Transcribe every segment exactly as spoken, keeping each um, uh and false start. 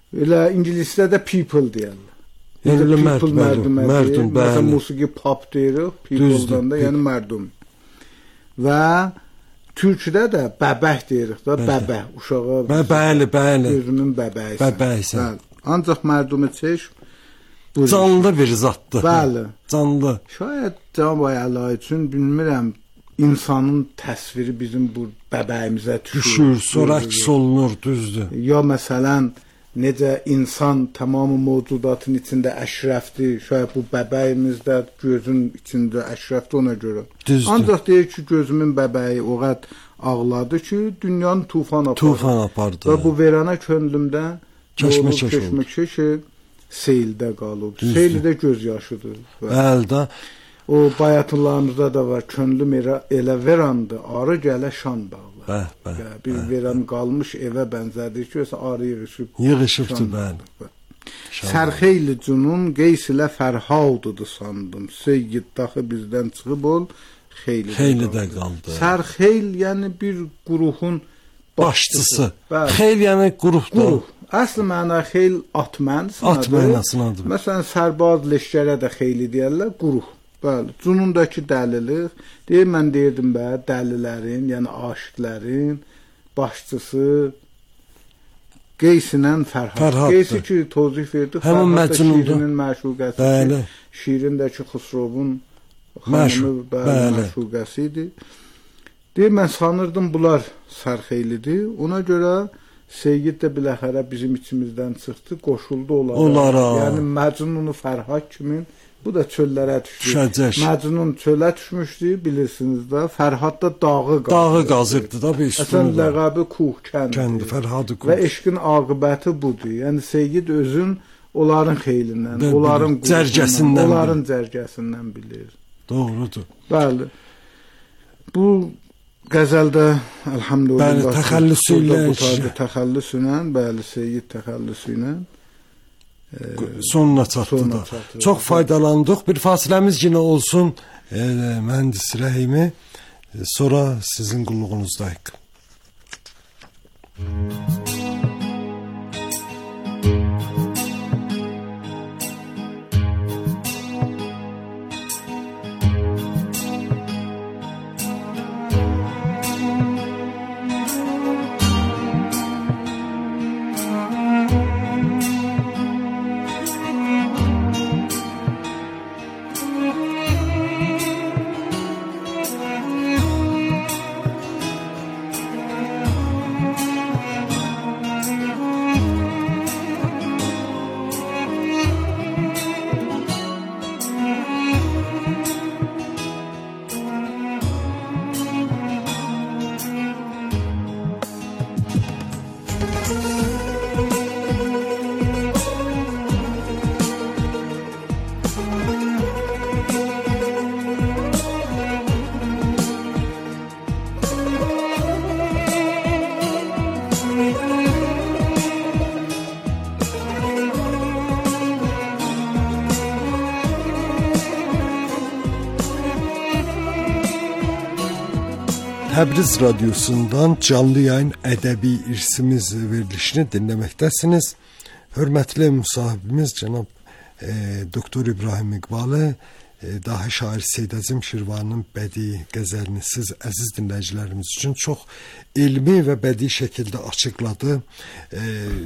Elə ingilisdə də people deyirlər. Yəni people mərdum, mərdum, məsələn musiqi pop deyirik, people'dan da, yəni mərdum. Və türkdə də bəbək deyirik də, bəbək, uşağa. Bəbəli, bəli. Gözümün bəbəyisən. Bəbəksən. Ancaq mərdumu çeşm canlı bir zatdır. Bəli. Canlı. Şayət Cənab Əla üçün bilmirəm, insanın təsviri bizim bu bəbəyimizə düşür. Düşür, sonra əks olunur, düzdür. Ya məsələn, necə insan tamamı mövcudatın içində əşrəfdir, şayət bu bəbəyimizdə gözün içində əşrəfdir ona görə. Düzdür. Ancaq deyir ki, gözümün bəbəyi o qədər ağladı ki, dünyanın tufan apardı. Tufan apardı. Və bu verana könlümdə keşmekeş oldu. Keşmekeşi seyildə qalıb. Seyildə göz yaşıdır. Əldə. O bayatlarımızda da var, könlüm elə verandı, arı gələ şan bağlı. Bəh, bəh, bir bəh. Veran qalmış evə bənzədir ki, arı yığışıb. Yığışıbdır, bəli. Sərxeyli cunun qeys ilə fərhaldıdır sandım. Seyyid daxı bizdən çıxıb ol, xeyli, xeyli də qaldı. Sərxeyl, yəni bir quruhun başçısı. başçısı. Xeyl, yəni quruhdur. Quruh. Əsl məna xeyl at mənasındadır. At mənasındadır. Məsələn, sərbaz leşkərə də xeyli deyərlər, quruh. Bəli, cunundakı dəlilik, deyir, mən deyirdim bə, dəlilərin, yəni aşiqlərin başçısı Qeysinlə Fərhad. Fərhaddır. Qeysi ki, tozif verdi, Fərhad da Şirinin məşuqəsi. Bəli. Şirindəki Xusrovun xanımı, bəli, məşuqəsi idi. Deyir, mən sanırdım, bunlar sərxeylidir. Ona görə Seyyid də biləxərə bizim içimizdən çıxdı, qoşuldu onlara. Onlara. Yəni, Məcnunu Fərhad kimin? Bu da çöllərə düşdü. Düşəcək. Məcnun çölə düşmüşdü, bilirsiniz də. Fərhad da dağı qazırdı. Dağı qazırdı da bir üstünü. Əsən ləqəbi Kuh kəndi. Kəndi, Fərhadı Kuh. Və eşqin aqibəti budur. Yəni Seyyid özün onların xeylindən, Də, onların cərgəsindən, onların cərgəsindən bilir. Doğrudur. Bəli. Bu qəzəldə elhamdülillah. Bəli, təxəllüsü ilə. Təxəllüsü ilə, bəli, Seyyid təxəllüsü ilə. Sonuna çatdı da. Çatdı. Çox faydalandıq. Bir fasiləmiz yenə olsun. E, mühəndis Rəhimi. E, sonra sizin qulluğunuzdayıq. Təbriz Radyosu'ndan canlı yayın ədəbi irsimiz verilişini dinləməkdəsiniz. Hörmətli müsahibimiz cənab e, Doktor İbrahim İqbalı e, dahi şair Seyid Əzim Şirvanın bədii qəzəlini siz əziz dinləyicilərimiz üçün çox elmi və bədii şəkildə açıqladı. E,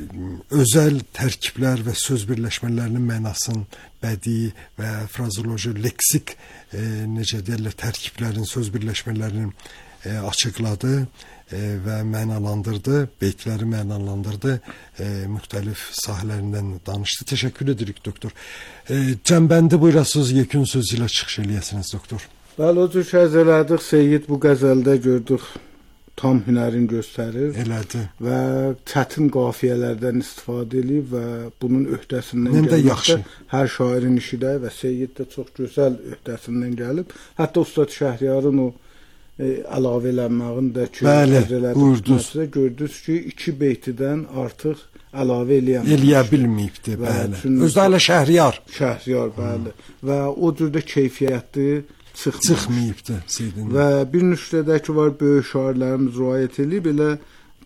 özəl tərkiblər və söz birləşmələrinin mənasını bədii və frazoloji, leksik e, necə deyirlər, tərkiblərin, söz birləşmələrinin E, açıqladı e, və mənalandırdı, beytləri mənalandırdı, e, müxtəlif sahələrindən danışdı. Təşəkkür edirik doktor. E, cəmbəndi buyurasınız, yekun söz ilə çıxış eləyəsiniz doktor. Bəli, o cür şəhz elədik, Seyyid bu qəzəldə gördük, tam hünərin göstərir. Elədi. Və çətin qafiyələrdən istifadə edib və bunun öhdəsindən gəlməkdə hər şairin işidə və Seyyid də çox gözəl öhdəsindən gəlib. Hətta Ustad Şəhriyarın o əlavələnməğin də ki, buyurdunuz. Gördünüz ki, iki beytidən artıq əlavə eləyəm. Eləyə bilməyibdi, bəli. Özdə elə Şəhriyar. Şəhriyar, bəli. Hmm. Və o cürdə keyfiyyətli çıxmayıb. Çıxmayıbdı Seydin. Və bir nüsxədə ki var, böyük şairlərimiz riayət edib, elə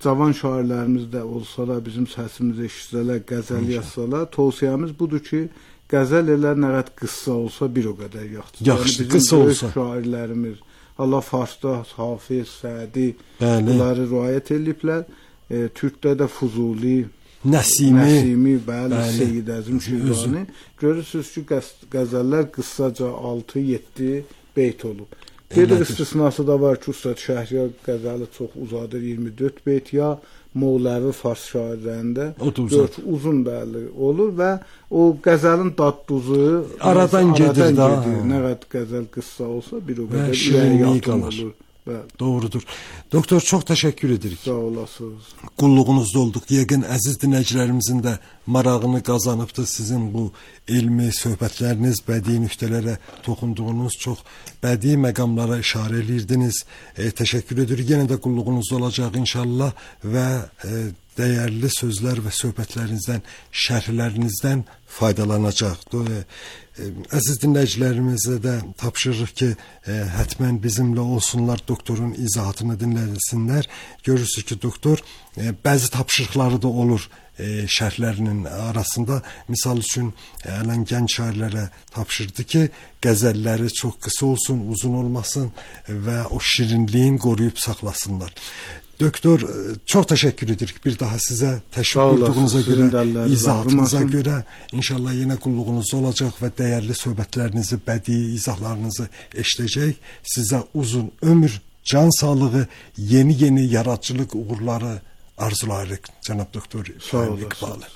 cavan şairlərimiz də olsalar, bizim səsimizi eşitsələr, qəzəl yazsalar, tövsiyəmiz budur ki, qəzəl elə nə qədər qıssa olsa bir o qədər yaxşıdır. Yaxşı, yəni qısa olsa. Şairlərimiz, Allah Farsda Hafiz, Sədi bunları riayət ediblər. E, Türkdə də Fuzuli, Nəsimi, Nəsimi bəli, bəli. Seyyid Əzim Şirvani. Görürsünüz ki, qəzəllər qıssaca altı yeddi beyt olub. Bir istisnası da var ki, Ustad Şəhriyar qəzəli çox uzadır, iyirmi dörd beyt, ya Moğlavi Fars şairlərində dörd uzun bəli olur və o qəzəlin dad-duzu aradan gedir da. Nə qədər qəzəl qıssa olsa bir o qədər şirinliyi qalır. Bəli. Doğrudur. Doktor, çox təşəkkür edirik. Sağ olasınız. Qulluğunuzda olduq. Yəqin əziz dinləyicilərimizin də marağını qazanıbdır sizin bu elmi söhbətləriniz, bədii nöqtələrə toxunduğunuz, çox bədii məqamlara işarə edirdiniz. E, təşəkkür edirik. Yenə də qulluğunuzda olacaq inşallah və e, dəyərli sözlər və söhbətlərinizdən, şərhlərinizdən faydalanacaq. E, Əziz dinləyicilərimizə də tapşırırıq ki, e, hətmən bizimlə olsunlar, doktorun izahatını dinləsinlər. Görürsünüz ki, doktor e, bəzi tapşırıqları da olur e, şərhlərinin arasında. Misal üçün ələn gənc şairlərə tapşırdı ki, qəzəlləri çox qısa olsun, uzun olmasın və o şirinliyin qoruyub saxlasınlar. Doktor, çox təşəkkür edirik bir daha sizə, təşəkkür etdiyinizə görə, izahatınıza görə. İnşallah yenə qulluğunuzda olacaq və dəyərli söhbətlərinizi, bədii izahlarınızı eşidəcək. Sizə uzun ömür, can sağlığı, yeni-yeni yaradıcılıq uğurları arzulayırıq, cənab doktor İqbalı.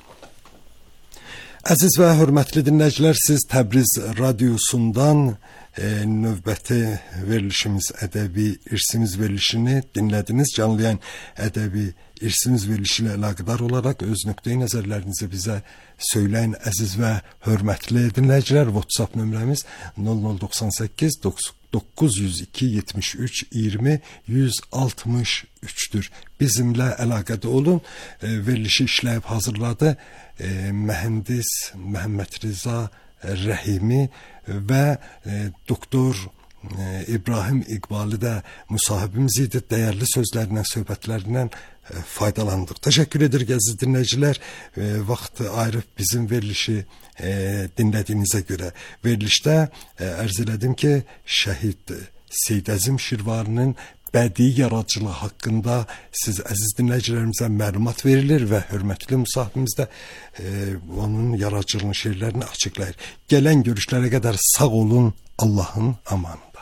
Əziz və hörmətli dinləyicilər, siz Təbriz radiosundan e, növbəti verilişimiz, ədəbi irsimiz verilişini dinlədiniz. Canlı yayın ədəbi irsimiz verilişi ilə əlaqədar olaraq öz nöqteyi nəzərlərinizi bizə söyləyin, əziz və hörmətli dinləyicilər. WhatsApp nömrəmiz nol nol doxsan səkkiz doqquz yüz iki yetmiş üç iyirmi yüz altmış üçdür. Bizimlə əlaqədə olun. E, verilişi işləyib hazırladı e, mühəndis Məhəmməd Rza Rəhimi və e, doktor e, İbrahim İqbalı da müsahibimiz idi. Dəyərli sözlərindən, söhbətlərindən e, faydalandıq. Təşəkkür edirik əziz dinləyicilər. E, vaxt ayırıb bizim verilişi e, dinlədiyinizə görə. Verilişdə e, ərz elədim ki, şəhid Seyyid Əzim Şirvaninin bədii yaradıcılığı haqqında siz əziz dinləyicilərimizə məlumat verilir və hörmətli müsahibimiz də e, onun yaradıcılığının şeirlərini açıqlayır. Gələn görüşlərə qədər sağ olun, Allahın amanında.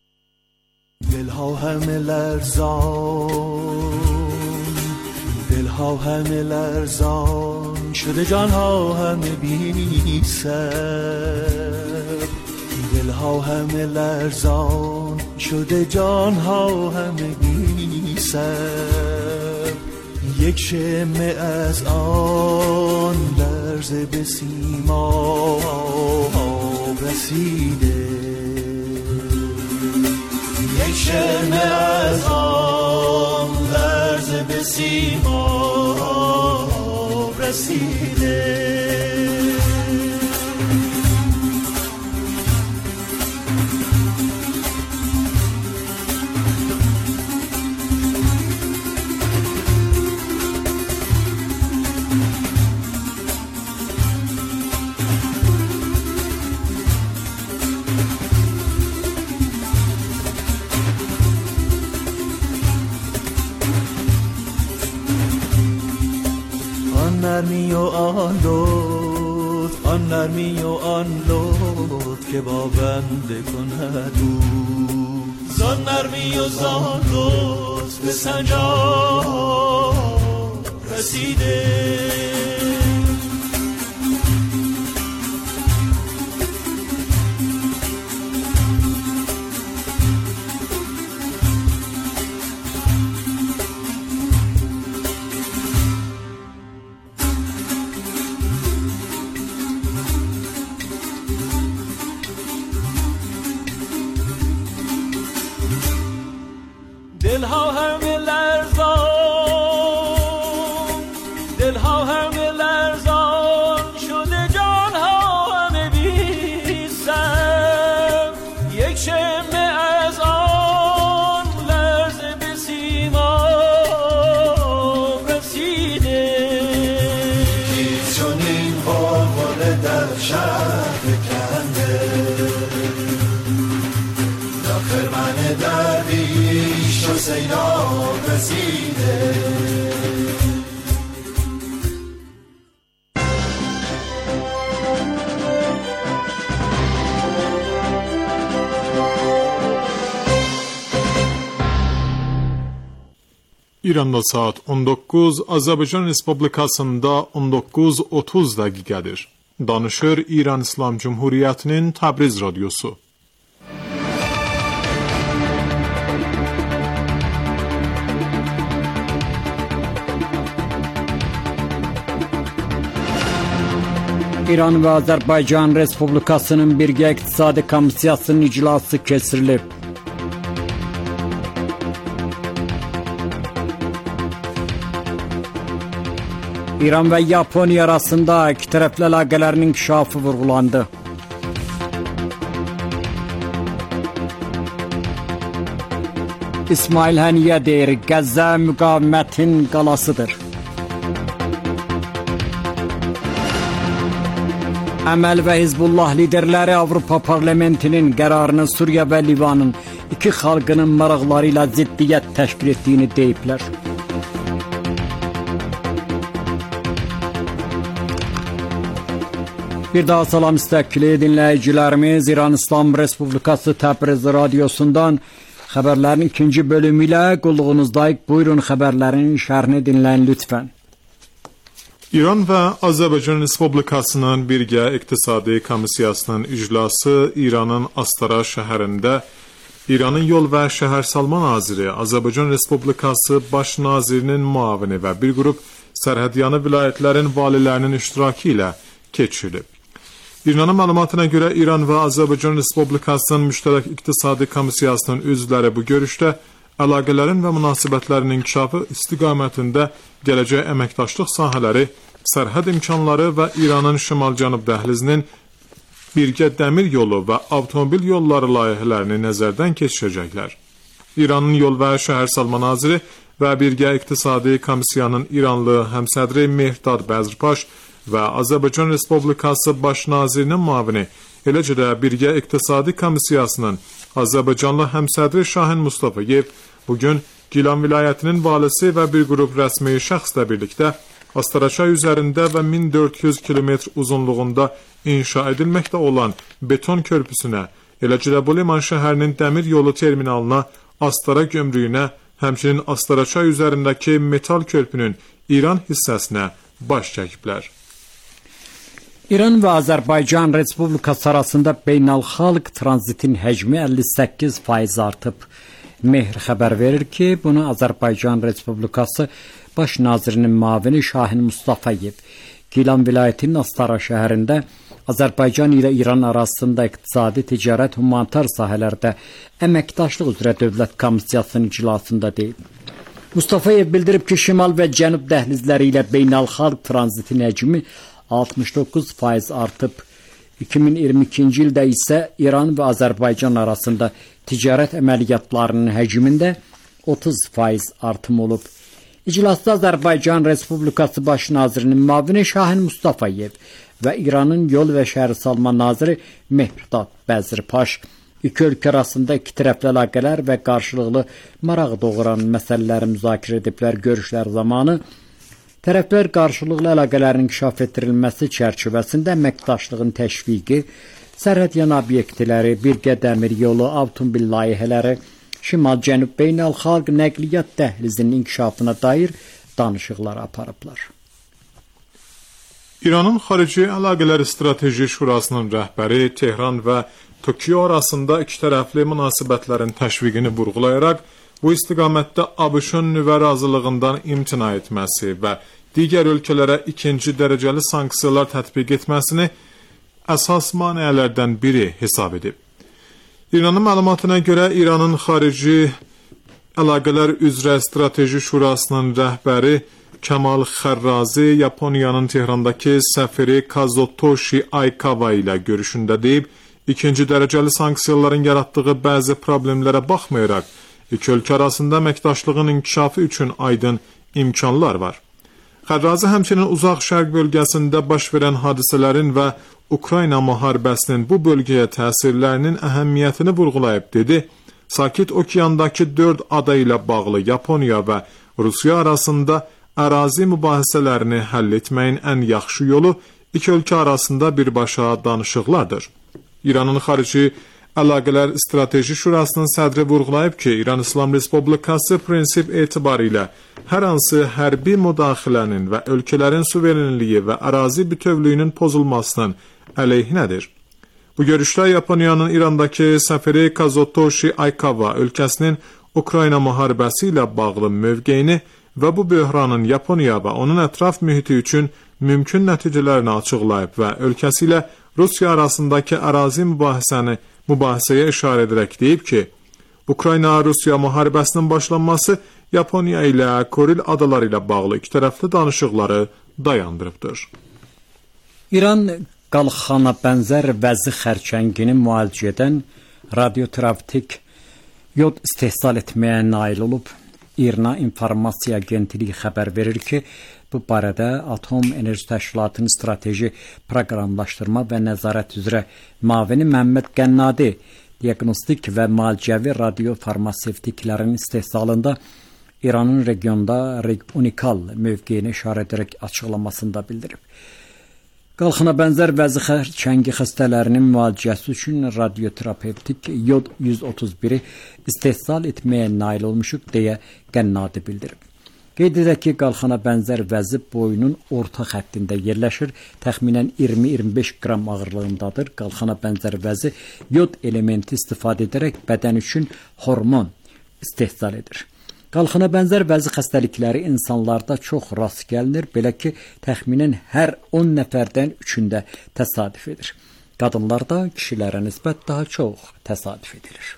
دلها همه لرزان دلها همه لرزان شده جانها همه بی سر دلها همه لرزان شده جانها همه بی سر یک شمه از آن لرزه به سیما رسیده یک شمه از آن لرزه به سیما رسیده نرمی و آن لطف آن نرمی و آن لطف که با بنده کند او زان نرمی و زان لطف به سنجا رسیده دلها همه لرزان دلها همه شرف کنده یا خرمن درویش و سیلاب رسیده İranda saat on doqquz, Azərbaycan Respublikasında on doqquz otuz dəqiqədir. Danışır İran İslam Cumhuriyyətinin Təbriz radiosu. İran və Azərbaycan Respublikasının Birgə İqtisadi Komissiyasının iclası keçirilib. İran və Yaponiya arasında iki tərəfli əlaqələrin inkişafı vurğulandı. İsmail Həniyə deyir, Qəzza müqavimətin qalasıdır. Əməl və Hizbullah liderləri Avropa Parlamentinin qərarını Suriya və Livanın iki xalqının maraqları ilə ziddiyyət təşkil etdiyini deyiblər. Bir daha salam istəkli dinləyicilərimiz, İran İslam Respublikası Təbriz radiosundan xəbərlərin ikinci bölümü ilə qulluğunuzdayıq. Buyurun xəbərlərin şərhini dinləyin lütfən. İran və Azərbaycan Respublikasının Birgə İqtisadi Komissiyasının iclası İranın Astara şəhərində İranın Yol və Şəhərsalma Naziri, Azərbaycan Respublikası Baş Nazirinin müavini və bir qrup sərhədyanı vilayətlərin valilərinin iştirakı ilə keçirilib. İranın məlumatına görə İran və Azərbaycan Respublikasının Müştərək İqtisadi Komissiyasının üzvləri bu görüşdə əlaqələrin və münasibətlərin inkişafı istiqamətində gələcək əməkdaşlıq sahələri, sərhəd imkanları və İranın şimal-cənub dəhlizinin birgə dəmir yolu və avtomobil yolları layihələrini nəzərdən keçirəcəklər. İranın Yol və Şəhərsalma Naziri və Birgə İqtisadi Komissiyanın İranlı həmsədri Mehdad Bəzrpaş və Azərbaycan Respublikası Baş Nazirinin müavini, eləcə də Birgə İqtisadi Komissiyasının Azərbaycanlı həmsədri Şahin Mustafayev bugün Gilan vilayətinin valisi və bir qrup rəsmi şəxslə birlikdə Astaraçay üzərində və min dörd yüz kilometr uzunluğunda inşa edilməkdə olan beton körpüsünə, eləcə də bu liman şəhərinin dəmir yolu terminalına, Astara gömrüyünə, həmçinin Astaraçay üzərindəki metal körpünün İran hissəsinə baş çəkiblər. İran və Azərbaycan Respublikası arasında beynəlxalq tranzitin həcmi əlli səkkiz faiz artıb. Mehr xəbər verir ki, bunu Azərbaycan Respublikası Baş Nazirinin müavini Şahin Mustafayev Gilan vilayətinin Astara şəhərində Azərbaycan ilə İran arasında iqtisadi, ticarət, humanitar sahələrdə əməkdaşlıq üzrə Dövlət Komissiyasının iclasında deyib. Mustafayev bildirib ki, şimal və cənub dəhlizləri ilə beynəlxalq tranzitin həcmi altmış doqquz faiz artıb. iki min iyirmi ikinci ildə isə İran və Azərbaycan arasında ticarət əməliyyatlarının həcmində otuz faiz artım olub. İclasda Azərbaycan Respublikası Baş Nazirinin müavini Şahin Mustafayev və İranın Yol və Şəhərsalma Naziri Mehdad Bəzrpaş iki ölkə arasında iki tərəfli əlaqələr və qarşılıqlı maraq doğuran məsələləri müzakirə ediblər. Görüşlər zamanı tərəflər qarşılıqlı əlaqələrin inkişaf etdirilməsi çərçivəsində əməkdaşlığın təşviqi, sərhədyanı obyektləri, birgə dəmir yolu, avtomobil layihələri, şimal-cənub beynəlxalq nəqliyyat dəhlizinin inkişafına dair danışıqlar aparıblar. İranın Xarici Əlaqələr Strateji Şurasının rəhbəri Tehran və Tokyo arasında iki tərəfli münasibətlərin təşviqini vurğulayaraq, bu istiqamətdə ABŞ-ın nüvə razılığından imtina etməsi və digər ölkələrə ikinci dərəcəli sanksiyalar tətbiq etməsini əsas maneələrdən biri hesab edib. İranın məlumatına görə İranın Xarici Əlaqələr üzrə Strateji Şurasının rəhbəri Kamal Xərrazi Yaponiyanın Tehrandakı səfiri Kazutoshi Aikawa ilə görüşündə deyib, ikinci dərəcəli sanksiyaların yaratdığı bəzi problemlərə baxmayaraq, İki ölkə arasında əməkdaşlığın inkişafı üçün aydın imkanlar var. Xərrazi həmçinin uzaq şərq bölgəsində baş verən hadisələrin və Ukrayna müharibəsinin bu bölgəyə təsirlərinin əhəmiyyətini vurğulayıb dedi. Sakit Okeandakı dörd ada ilə bağlı Yaponiya və Rusiya arasında ərazi mübahisələrini həll etməyin ən yaxşı yolu iki ölkə arasında birbaşa danışıqlardır. İranın xarici Əlaqələr Strateji Şurasının sədri vurğulayıb ki, İran İslam Respublikası prinsip etibarilə hər hansı hərbi müdaxilənin və ölkələrin suverenliyi və ərazi bütövlüyünün pozulmasının əleyhinədir. Bu görüşdə Yaponiyanın İrandakı səfiri Kazutoshi Aikawa ölkəsinin Ukrayna müharibəsi ilə bağlı mövqeyini və bu böhranın Yaponiya və onun ətraf mühiti üçün mümkün nəticələrini açıqlayıb və ölkəsi ilə Rusiya arasındakı ərazi mübahisəni mübahisəyə işarə edərək deyib ki, Ukrayna-Rusiya müharibəsinin başlanması Yaponiya ilə Kuril adaları ilə bağlı iki tərəfli danışıqları dayandırıbdır. İran qalxana bənzər vəzi xərçəngini müalicə edən radioterapevtik yod istehsal etməyə nail olub. İRNA İnformasiya Agentliyi xəbər verir ki, bu barədə Atom Enerji Təşkilatının strateji proqramlaşdırma və nəzarət üzrə müavini Məhəmməd Qənnadi diaqnostik və müalicəvi radiofarmasevtiklərin istehsalında İranın regionda unikal mövqeyini işarə edərək açıqlamasında bildirib. Qalxana bənzər vəzi xərçəngi xəstələrinin müalicəsi üçün radioterapevtik yod yüz otuz biri istehsal etməyə nail olmuşuq deyə Qənnadi bildirib. Qeyd edək ki, qalxana bənzər vəzi boyunun orta xəttində yerləşir, təxminən iyirmi iyirmi beş qram ağırlığındadır. Qalxana bənzər vəzi yod elementi istifadə edərək bədən üçün hormon istehsal edir. Qalxana bənzər vəzi xəstəlikləri insanlarda çox rast gəlinir, belə ki, təxminən hər on nəfərdən üçündə təsadüf edir. Qadınlarda kişilərə nisbət daha çox təsadüf edilir.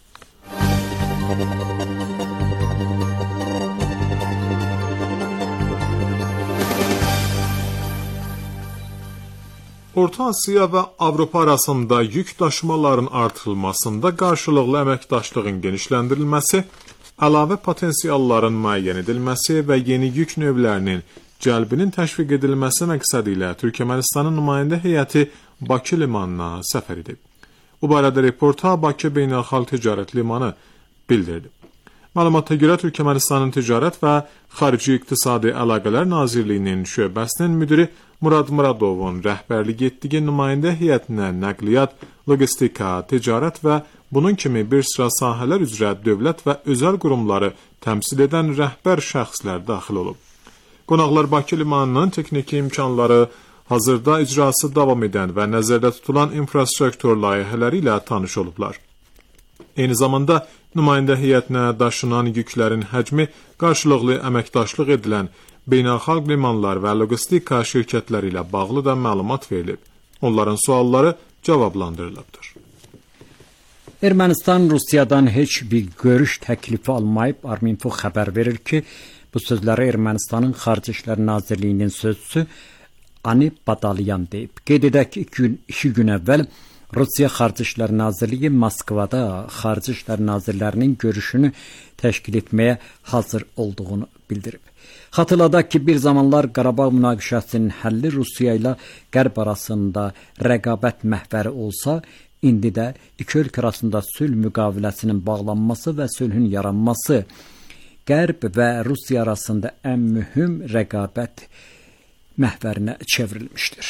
Orta Asiya və Avropa arasında yük daşımaların artırılmasında qarşılıqlı əməkdaşlığın genişləndirilməsi, əlavə potensialların müəyyən edilməsi və yeni yük növlərinin cəlbinin təşviq edilməsi məqsədi ilə Türkmənistanın nümayəndə heyəti Bakı limanına səfər edib. Bu barədə reporta Bakı Beynəlxalq Ticarət Limanı bildirdi. Məlumata görə Türkmənistanın Ticarət və Xarici İqtisadi Əlaqələr Nazirliyinin şöbəsinin müdiri Murad Muradovun rəhbərlik etdiyi nümayəndə heyətinə nəqliyyat, logistika, ticarət və bunun kimi bir sıra sahələr üzrə dövlət və özəl qurumları təmsil edən rəhbər şəxslər daxil olub. Qonaqlar Bakı limanının texniki imkanları, hazırda icrası davam edən və nəzərdə tutulan infrastruktur layihələri ilə tanış olublar. Eyni zamanda nümayəndə heyətinə daşınan yüklərin həcmi qarşılıqlı əməkdaşlıq edilən beynəlxalq limanlar və logistika şirkətləri ilə bağlı da məlumat verilib. Onların sualları cavablandırılıbdır. Ermənistan Rusiyadan heç bir görüş təklifi almayıb. Arminfo xəbər verir ki, bu sözləri Ermənistanın Xarici İşlər Nazirliyinin sözçüsü Ani Badalyan deyib. Qeyd edək ki, iki gün, iki gün əvvəl Rusiya Xarici İşlər Nazirliyi Moskvada Xarici İşlər Nazirlərinin görüşünü təşkil etməyə hazır olduğunu bildirib. Xatırladaq ki, bir zamanlar Qarabağ münaqişəsinin həlli Rusiya ilə Qərb arasında rəqabət məhvəri olsa, indi də iki ölkə arasında sülh müqaviləsinin bağlanması və sülhün yaranması Qərb və Rusiya arasında ən mühüm rəqabət məhvərinə çevrilmişdir.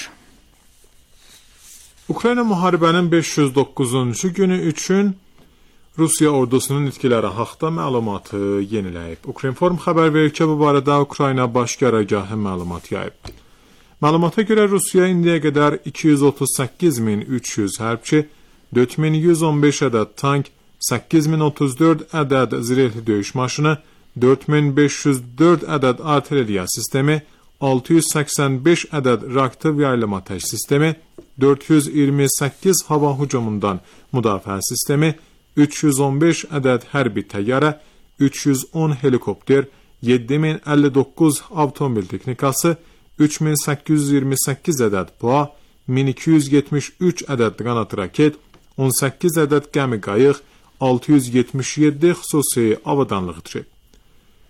Ukrayna müharibənin beş yüz doqquzuncu günü üçün Rusiya ordusunun itkiləri haqda məlumatı yeniləyib. Ukrinform xəbər verir ki, bu barədə Ukrayna baş qərargahı məlumat yayıb. Məlumata görə Rusiya indiyə qədər iki yüz otuz səkkiz min üç yüz hərbçi, dörd min yüz on beş ədəd tank, səkkiz min otuz dörd ədəd zirehli döyüş maşını, dörd min beş yüz dörd ədəd artilleriya sistemi, altı yüz səksən beş ədəd reaktiv yaylım atəş sistemi, dörd yüz iyirmi səkkiz hava hücumundan müdafiə sistemi, üç yüz on beş ədəd hərbi təyyarə, üç yüz on helikopter, yeddi min əlli doqquz avtomobil texnikası, üç min səkkiz yüz iyirmi səkkiz ədəd P U A, min iki yüz yetmiş üç ədəd qanat raket, on səkkiz ədəd gəmi qayıq, altı yüz yetmiş yeddi xüsusi avadanlıq trip.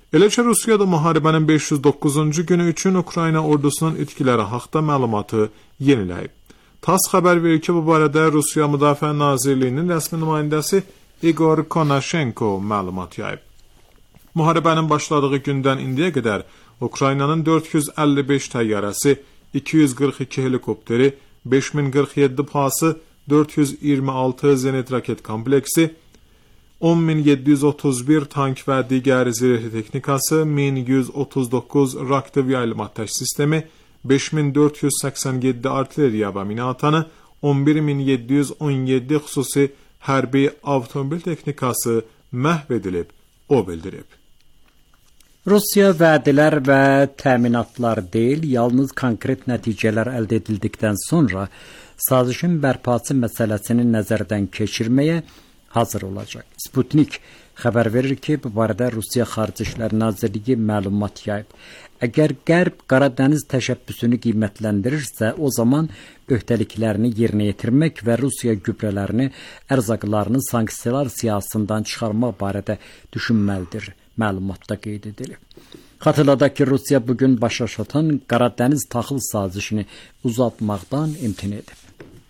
Eləcə Rusiyada müharibənin beş yüz doqquzuncu günü üçün Ukrayna ordusunun itkiləri haqda məlumatı yeniləyib. TASS xəbər verir ki, bu barədə Rusiya Müdafiə Nazirliyinin rəsmi nümayəndəsi Igor Konashenko məlumat yayıb. Müharibənin başladığı gündən indiyə qədər Ukraynanın dörd yüz əlli beş təyyarəsi, iki yüz qırx iki helikopteri, beş min qırx yeddi pası, dörd yüz iyirmi altı zenit raket kompleksi, on min yeddi yüz otuz bir tank və digər zirehli texnikası, min yüz otuz doqquz reaktiv yayılma atəş sistemi, beş min dörd yüz səksən yeddi artilleriya və mina atanı, on bir min yeddi yüz on yeddi xüsusi hərbi avtomobil texnikası məhv edilib, o bildirib. Rusiya vədlər və təminatlar deyil, yalnız konkret nəticələr əldə edildikdən sonra sazişin bərpası məsələsini nəzərdən keçirməyə hazır olacaq. Sputnik xəbər verir ki, bu barədə Rusiya Xarici İşlər Nazirliyi məlumat yayıb. Əgər Qərb Qaradəniz təşəbbüsünü qiymətləndirirsə, o zaman öhdəliklərini yerinə yetirmək və Rusiya gübrələrini, ərzaqlarını sanksiyalar siyasətından çıxarmaq barədə düşünməlidir. Məlumatda qeyd edilib. Xatırladaq ki, Rusiya bugün başa çatan Qaradəniz taxıl sazişini uzatmaqdan imtina edib.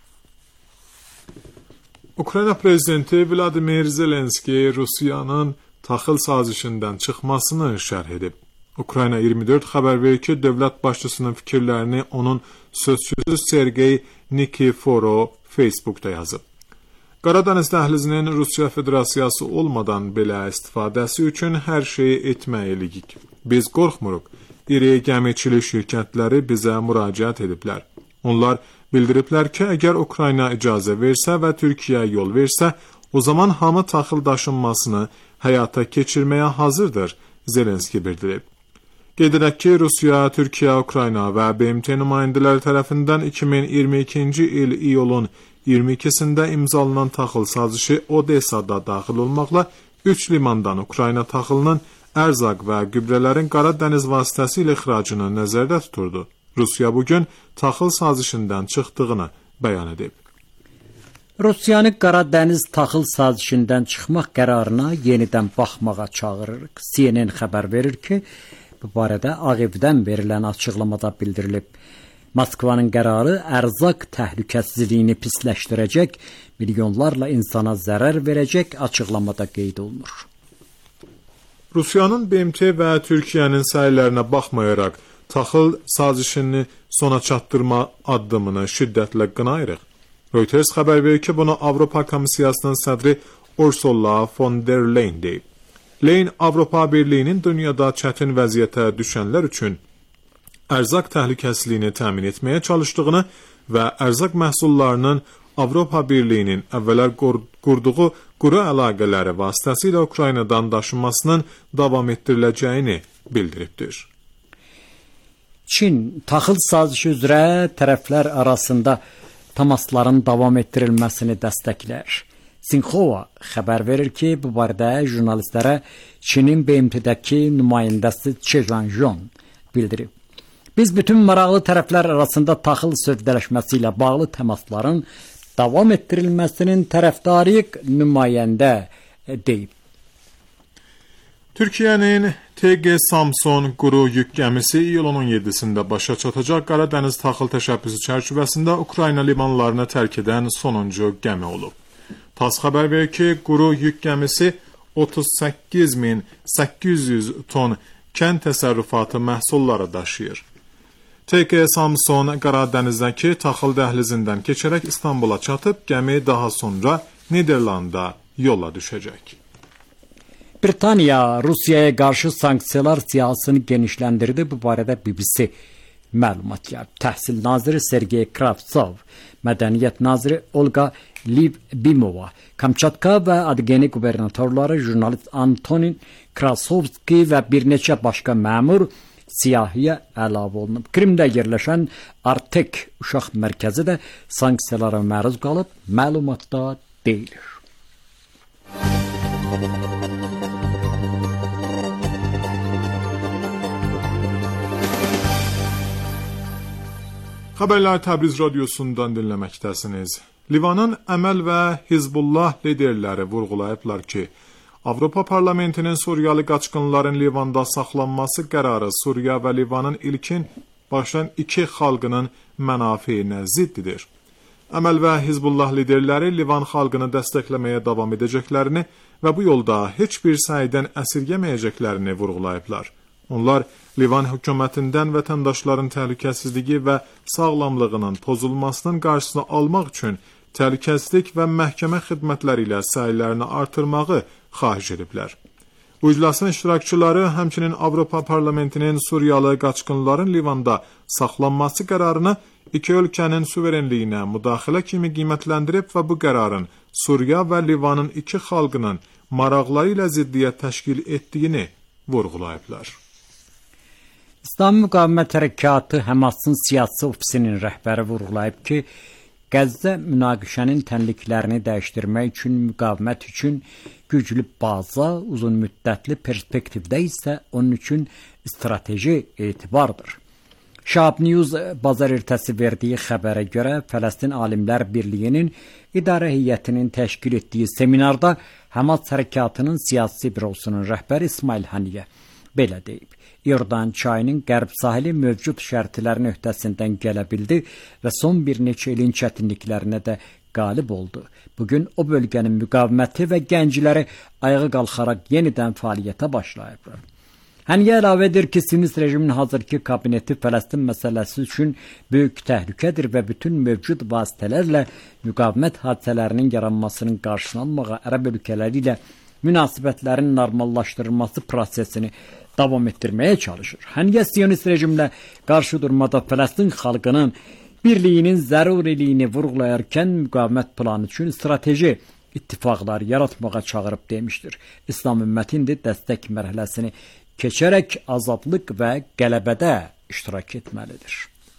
Ukrayna prezidenti Vladimir Zelenski Rusiyanın taxıl sazişindən çıxmasını şərh edib. Ukrayna iyirmi dörd xəbər verir ki, dövlət başçısının fikirlərini onun sözçüsü Sergey Nikiforov Facebookda yazıb. Qaradəniz dəhlizinin Rusiya Federasiyası olmadan belə istifadəsi üçün hər şeyi etməliyik. Biz qorxmuruq. İri gəmiçilik şirkətləri bizə müraciət ediblər. Onlar bildiriblər ki, əgər Ukrayna icazə versə və Türkiyə yol versə, o zaman hamı taxıl daşınmasını həyata keçirməyə hazırdır, Zelenski bildirib. Qeyd edək ki, Rusiya, Türkiyə, Ukrayna və B M T nümayəndələri tərəfindən iki min iyirmi ikinci il iyulun iyirmi ikisində imzalanan taxıl sazişi Odessada daxil olmaqla üç limandan Ukrayna taxılının, ərzaq və gübrələrin Qara dəniz vasitəsilə ixracını nəzərdə tuturdu. Rusiya bugün taxıl sazişindən çıxdığını bəyan edib. Rusiyanı Qara dəniz taxıl sazişindən çıxmaq qərarına yenidən baxmağa çağırırıq. C N N xəbər verir ki, bu barədə Ağ Evdən verilən açıqlamada bildirilib. Moskvanın qərarı ərzaq təhlükəsizliyini pisləşdirəcək, milyonlarla insana zərər verəcək açıqlamada qeyd olunur. Rusiyanın B M T və Türkiyənin səylərinə baxmayaraq, taxıl sazişini sona çatdırma addımını şiddətlə qınayırıq. Reuters xəbər verir ki, bunu Avropa Komissiyasının sədri Ursula von der Leyen deyib. Leyen Avropa Birliyinin dünyada çətin vəziyyətə düşənlər üçün ərzaq təhlükəsizliyini təmin etməyə çalışdığını və ərzaq məhsullarının Avropa Birliyinin əvvəllər qurduğu quru əlaqələri vasitəsilə Ukraynadan daşınmasının davam etdiriləcəyini bildiribdir. Çin taxıl sazişi üzrə tərəflər arasında təmasların davam etdirilməsini dəstəklər. Sinxova xəbər verir ki, bu barədə jurnalistlərə Çinin B M T-dəki nümayəndəsi Che Zhangjon bildirib. Biz bütün maraqlı tərəflər arasında taxıl sövdələşməsi ilə bağlı təmasların davam etdirilməsinin tərəfdarıyıq, nümayəndə deyib. Türkiyənin T G Samson quru yük gəmisi iyulun on yeddisində başa çatacaq Qara dəniz taxıl təşəbbüsü çərçivəsində Ukrayna limanlarını tərk edən sonuncu gəmi olub. TASS xəbər verir ki, quru yük gəmisi otuz səkkiz min səkkiz yüz ton kənd təsərrüfatı məhsulları daşıyır. T G Samson Qara dənizdəki taxıl dəhlizindən keçərək İstanbula çatıb, gəmi daha sonra Niderlanda yola düşəcək. Britaniya Rusiyaya qarşı sanksiyalar siyasətini genişləndirdi. Bu barədə B B C məlumat yayıb. Təhsil naziri Sergey Kravtsov, mədəniyyət naziri Olga Lyubimova, Kamçatka və Adgeni qubernatorları jurnalist Antonin Krasovski və bir neçə başqa məmur siyahıya əlavə olunub. Krimdə yerləşən Artek uşaq mərkəzi də sanksiyalara məruz qalıb, məlumatda deyilir. Xəbərlər Təbriz radiosundan dinləməkdəsiniz. Livanın Əməl və Hizbullah liderləri vurğulayıblar ki, Avropa Parlamentinin Suriyalı qaçqınların Livanda saxlanması qərarı Suriya və Livanın ilkin başlayan iki xalqının mənafeyinə ziddidir. Əməl və Hizbullah liderləri Livan xalqını dəstəkləməyə davam edəcəklərini və bu yolda heç bir səydən əsirgəməyəcəklərini vurğulayıblar. Onlar Livan hökumətindən vətəndaşların təhlükəsizliyi və sağlamlığının pozulmasının qarşısını almaq üçün təhlükəsizlik və məhkəmə xidmətləri ilə səylərini artırmağı xahiş ediblər. Bu iclasın iştirakçıları həmçinin Avropa Parlamentinin Suriyalı qaçqınların Livanda saxlanması qərarını iki ölkənin suverenliyinə müdaxilə kimi qiymətləndirib və bu qərarın Suriya və Livanın iki xalqının maraqları ilə ziddiyyət təşkil etdiyini vurğulayıblar. İslam Müqavimət Hərəkatı Həmasın siyasi ofisinin rəhbəri vurğulayıb ki, Qəzdə münaqişənin tənliklərini dəyişdirmək üçün müqavimət üçün güclü baza, uzun müddətli perspektivdə isə onun üçün strateji etibardır. Şahab News bazar ertəsi verdiyi xəbərə görə Fələstin Alimlər Birliyinin idarə heyətinin təşkil etdiyi seminarda Həmas hərəkatının siyasi bürosunun rəhbəri İsmail Haniyə belə deyib. İordan çayının qərb sahili mövcud şərtlərin öhdəsindən gələ bildi və son bir neçə ilin çətinliklərinə də qalib oldu. Bugün o bölgənin müqaviməti və gəncləri ayağa qalxaraq yenidən fəaliyyətə başlayıblar. Haniyə əlavə edir ki, Siyonist rejimin hazırki kabineti Fələstin məsələsi üçün böyük təhlükədir və bütün mövcud vasitələrlə müqavimət hadisələrinin yaranmasının qarşısını almağa ərəb ölkələri ilə münasibətlərin normallaşdırılması prosesini davam etdirməyə çalışır. Haniyə Siyonist rejimlə qarşı durmada Fələstin xalqının birliyinin zəruriliyini vurğulayarkən müqavimət planı üçün strateji ittifaqlar yaratmağa çağırıb demişdir. İslam ümməti indi dəstək mərhələsini keçərək azadlıq və qələbədə iştirak etməlidir.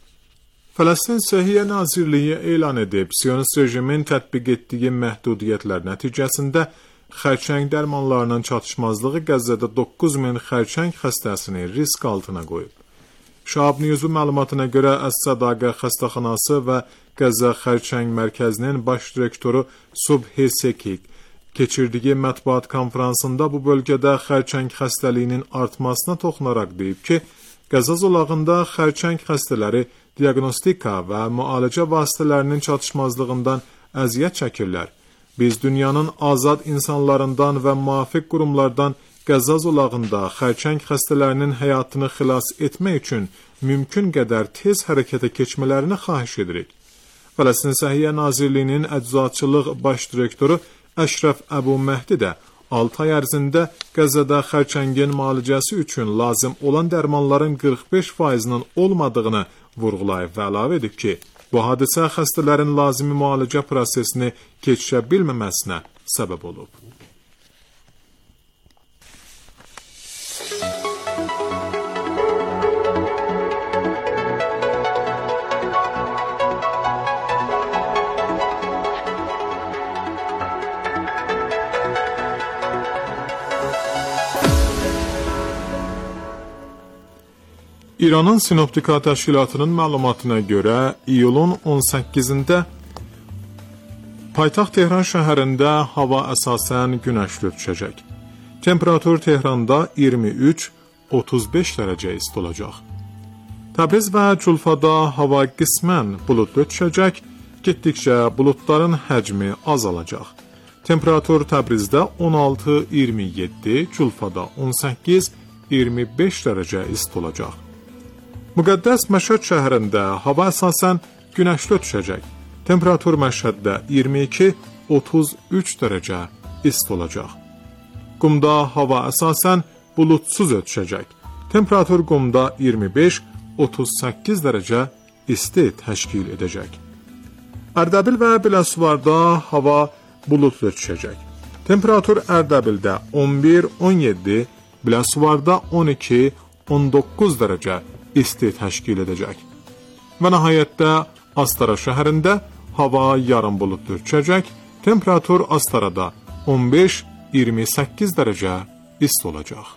Fələstin Səhiyyə Nazirliyi elan edib, Siyonist rejimin tətbiq etdiyi məhdudiyyətlər nəticəsində xərçəng dərmanlarının çatışmazlığı Qəzzədə doqquz min xərçəng xəstəsini risk altına qoyub. Şahab News-un məlumatına görə Əs-Sədaqə xəstəxanası və Qəzza xərçəng mərkəzinin baş direktoru Subhi Sekik keçirdiyi mətbuat konfransında bu bölgədə xərçəng xəstəliyinin artmasına toxunaraq deyib ki, Qəzza zolağında xərçəng xəstələri diaqnostika və müalicə vasitələrinin çatışmazlığından əziyyət çəkirlər. Biz dünyanın azad insanlarından və müvafiq qurumlardan Qəzza zolağında xərçəng xəstələrinin həyatını xilas etmək üçün mümkün qədər tez hərəkətə keçmələrini xahiş edirik. Fələstin Səhiyyə Nazirliyinin əczaçılıq baş direktoru Əşrəf Əbu Məhdi də altı ay ərzində Qəzzada xərçəngin müalicəsi üçün lazım olan dərmanların qırx beş faizinin olmadığını vurğulayıb və əlavə edib ki, bu hadisə xəstələrin lazımi müalicə prosesini keçirə bilməməsinə səbəb olub. İranın Sinoptika Təşkilatının məlumatına görə iyulun on səkkizində paytaxt Tehran şəhərində hava əsasən günəşli düşəcək. Temperatur Tehranda iyirmi üç otuz beş dərəcə isti olacaq. Təbriz və Culfada hava qismən buludlu düşəcək, getdikcə buludların həcmi azalacaq. Temperatur Təbrizdə on altı iyirmi yeddi, Culfada on səkkiz iyirmi beş dərəcə isti olacaq. Müqəddəs Məşhəd şəhərində hava əsasən günəşli düşəcək. Temperatur Məşhəddə iyirmi iki otuz üç dərəcə isti olacaq. Qumda hava əsasən buludsuz ötüşəcək. Temperatur Qumda iyirmi beş otuz səkkiz dərəcə isti təşkil edəcək. Ərdəbil və Biləsuvarda hava buludlu düşəcək. Temperatur Ərdəbildə on bir on yeddi, Biləsuvarda on iki on doqquz dərəcə isti təşkil edəcək. Və nəhayətdə Astara şəhərində hava yarım buludlu düşəcək. Temperatur Astarada on beş iyirmi səkkiz dərəcə isti olacaq.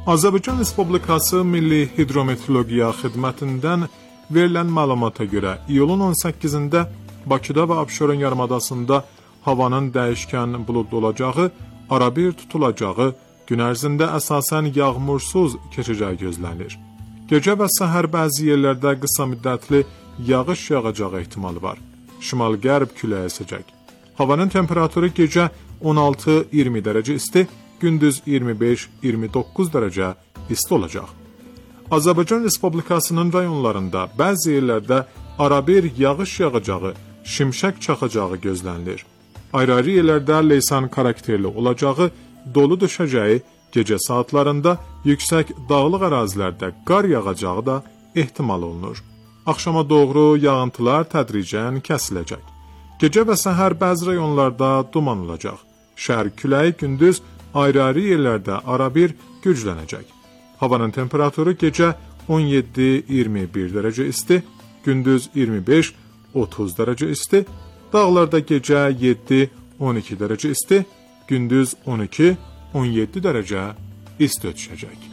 Azərbaycan Respublikası Milli Hidrometeorologiya Xidmətindən verilən məlumata görə iyulun on səkkizində Bakıda və Abşeron yarımadasında havanın dəyişkən buludlu olacağı, arabir tutulacağı, gün ərzində əsasən yağmursuz keçəcəyi gözlənilir. Gecə və səhər bəzi yerlərdə qısa müddətli yağış yağacağı ehtimalı var. Şimal-qərb küləyi əsəcək. Havanın temperaturu gecə on altı iyirmi dərəcə isti, gündüz iyirmi beş iyirmi doqquz dərəcə isti olacaq. Azərbaycan Respublikasının rayonlarında bəzi yerlərdə arabir yağış yağacağı, şimşək çaxacağı gözlənilir. Ayrı-ayrı yerlərdə leysan karakterli olacağı, dolu düşəcəyi, gecə saatlarında yüksək dağlıq ərazilərdə qar yağacağı da ehtimal olunur. Axşama doğru yağıntılar tədricən kəsiləcək. Gecə və səhər bəzi rayonlarda duman olacaq. Şəhər küləyi gündüz ayrı-ayrı yerlərdə arabir güclənəcək. Havanın temperaturu gecə on yeddi iyirmi bir dərəcə isti, gündüz iyirmi beş otuz dərəcə isti, dağlarda gecə yeddi on iki dərəcə isti, gündüz on iki on yeddi dərəcə isti ötüşəcək.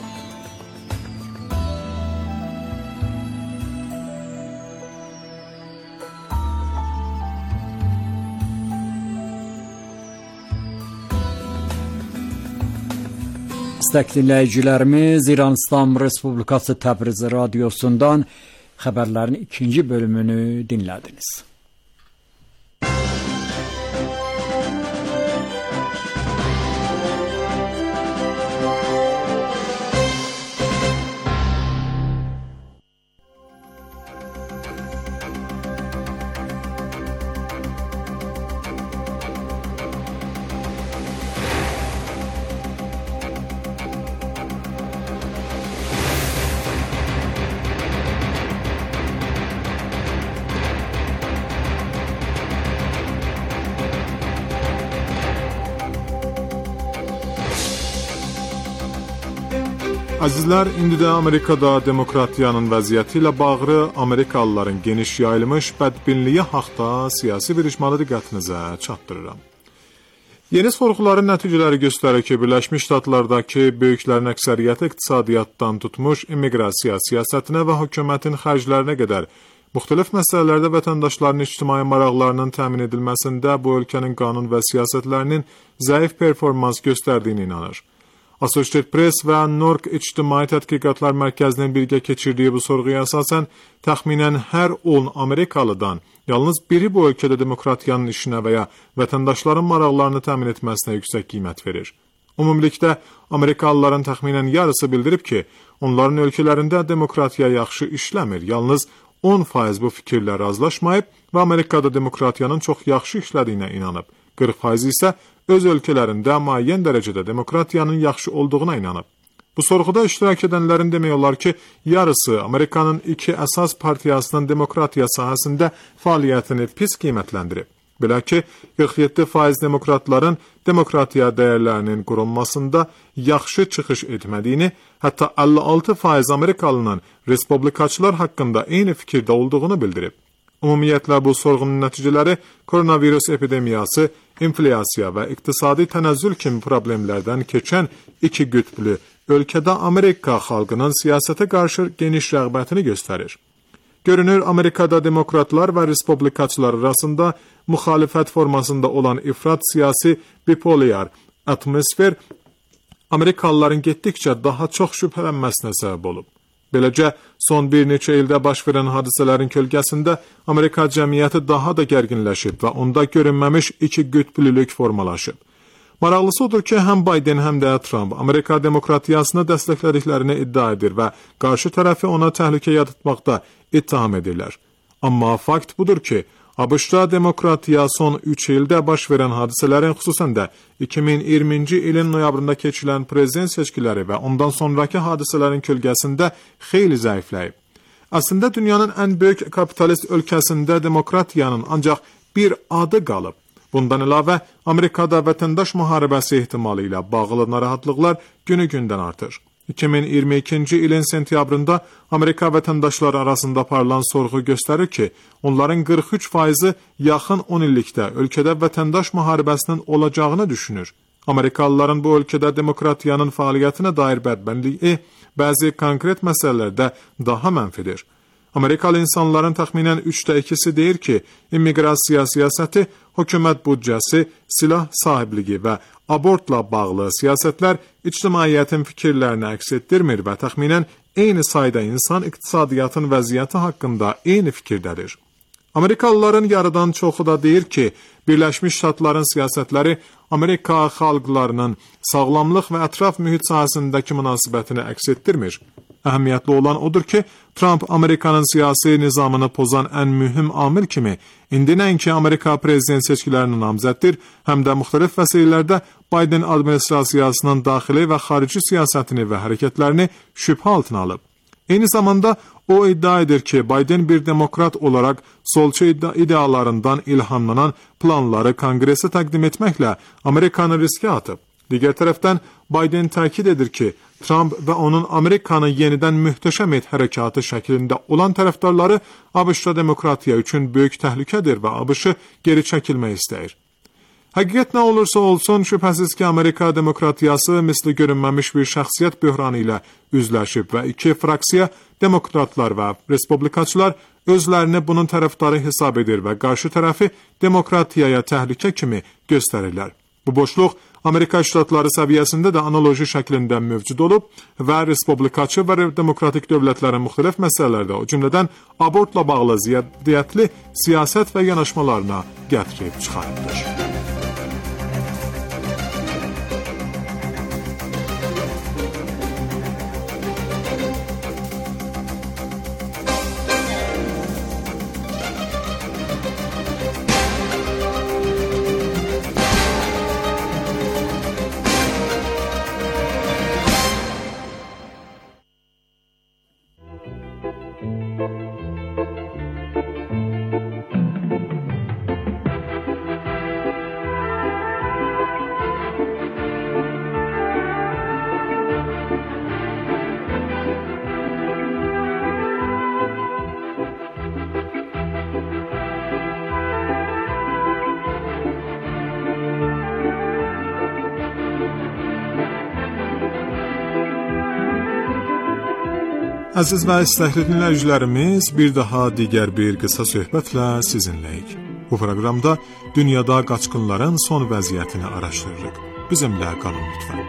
İstəkli dinləyicilərimiz, İran İslam Respublikası Təbriz radiosundan xəbərlərin ikinci bölümünü dinlədiniz. Əzizlər, indi də Amerikada demokratiyanın vəziyyəti ilə bağlı Amerikalıların geniş yayılmış bədbinliyi haqda siyasi bir icmalı diqqətinizə çatdırıram. Yeni sorğuların nəticələri göstərir ki, Birləşmiş Ştatlardakı böyüklərin əksəriyyəti iqtisadiyyatdan tutmuş immiqrasiya siyasətinə və hökumətin xərclərinə qədər müxtəlif məsələlərdə vətəndaşların ictimai maraqlarının təmin edilməsində bu ölkənin qanun və siyasətlərinin zəif performans göstərdiyini inanır. Associated Press və Nork İctimai Tədqiqatlar Mərkəzinin birgə keçirdiyi bu sorğuya əsasən təxminən hər on Amerikalıdan yalnız biri bu ölkədə demokratiyanın işinə və ya vətəndaşların maraqlarını təmin etməsinə yüksək qiymət verir. Ümumilikdə Amerikalıların təxminən yarısı bildirib ki, onların ölkələrində demokratiya yaxşı işləmir, yalnız on faiz bu fikirlə razılaşmayıb və Amerikada demokratiyanın çox yaxşı işlədiyinə inanıb. qırx faiz isə öz ölkələrində müəyyən dərəcədə demokratiyanın yaxşı olduğuna inanıb. Bu sorğuda iştirak edənlərin demək olar ki, yarısı Amerikanın iki əsas partiyasının demokratiya sahəsində fəaliyyətini pis qiymətləndirib. Belə ki, qırx yeddi faiz demokratların demokratiya dəyərlərinin qorunmasında yaxşı çıxış etmədiyini, hətta əlli altı faiz Amerikalının respublikaçılar haqqında eyni fikirdə olduğunu bildirib. Ümumiyyətlə bu sorğunun nəticələri koronavirus epidemiyası, inflyasiya və iqtisadi tənəzzül kimi problemlərdən keçən iki qütblü ölkədə Amerika xalqının siyasətə qarşı geniş rəğbətini göstərir. Görünür, Amerikada demokratlar və respublikaçılar arasında müxalifət formasında olan ifrat siyasi bipolyar atmosfer Amerikalıların getdikcə daha çox şübhələnməsinə səbəb olub. Beləcə, son bir neçə ildə baş verən hadisələrin kölgəsində Amerika cəmiyyəti daha da gərginləşib və onda görünməmiş iki qütblülük formalaşıb. Maraqlısı odur ki, həm Biden, həm də Trump Amerika demokratiyasını dəstəklədiklərini iddia edir və qarşı tərəfi ona təhlükəyə tutmaqda ittiham edirlər. Amma fakt budur ki, ABŞ-da demokratiya son üç ildə baş verən hadisələrin, xüsusən də iki min iyirminci ilin noyabrında keçirilən prezident seçkiləri və ondan sonraki hadisələrin kölgəsində xeyli zəifləyib. Əslində dünyanın ən böyük kapitalist ölkəsində demokratiyanın ancaq bir adı qalıb. Bundan əlavə, Amerikada vətəndaş müharibəsi ehtimalı ilə bağlı narahatlıqlar günü-gündən artır. iki min iyirmi ikinci ilin sentyabrında Amerika vətəndaşları arasında aparılan sorğu göstərir ki, onların qırx üç faizi yaxın on illikdə ölkədə vətəndaş müharibəsinin olacağını düşünür. Amerikalıların bu ölkədə demokratiyanın fəaliyyətinə dair bədbənliyi bəzi konkret məsələlərdə daha mənfidir. Amerikalı insanların təxminən üçdə ikisi deyir ki, immiqrasiya siyasəti, hökumət büdcəsi, silah sahibliyi və abortla bağlı siyasətlər ictimaiyyətin fikirlərini əks etdirmir və təxminən eyni sayda insan iqtisadiyyatın vəziyyəti haqqında eyni fikirdədir. Amerikalıların yarıdan çoxu da deyir ki, Birləşmiş Ştatların siyasətləri Amerika xalqlarının sağlamlıq və ətraf mühit sahəsindəki münasibətini əks etdirmir. Əhəmiyyətli olan odur ki, Trump Amerikanın siyasi nizamını pozan ən mühüm amil kimi indi nəinki Amerika prezident seçkilərinin namzəddir, həm də müxtəlif vəsilələrdə Biden administrasiyasının daxili və xarici siyasətini və hərəkətlərini şübhə altına alıb. Eyni zamanda o iddia edir ki, Biden bir demokrat olaraq solçu idealarından ilhamlanan planları Konqresə təqdim etməklə Amerikanı riskə atıb. Digər tərəfdən, Biden təkid edir ki, Trump və onun Amerikanı yenidən möhtəşəm et hərəkatı şəklində olan tərəfdarları ABŞ-da demokratiya üçün böyük təhlükədir və ABŞ-ı geri çəkilmək istəyir. Həqiqət nə olursa olsun, şübhəsiz ki, Amerika demokratiyası misli görünməmiş bir şəxsiyyət böhranı ilə üzləşib və iki fraksiya, demokratlar və respublikaçılar özlərini bunun tərəfdarı hesab edir və qarşı tərəfi demokratiyaya təhlükə kimi göstərirlər. Bu boşluq Amerika Ştatları səviyyəsində də analoji şəklində mövcud olub və respublikaçı və demokratik dövlətlərin müxtəlif məsələlərdə, o cümlədən abortla bağlı ziddiyyətli siyasət və yanaşmalarına gətirib çıxarıbdır. Əziz və istəkli dinləyicilərimiz, bir daha digər bir qısa söhbətlə sizinləyik. Bu proqramda dünyada qaçqınların son vəziyyətini araşdırırıq. Bizimlə qalın lütfən.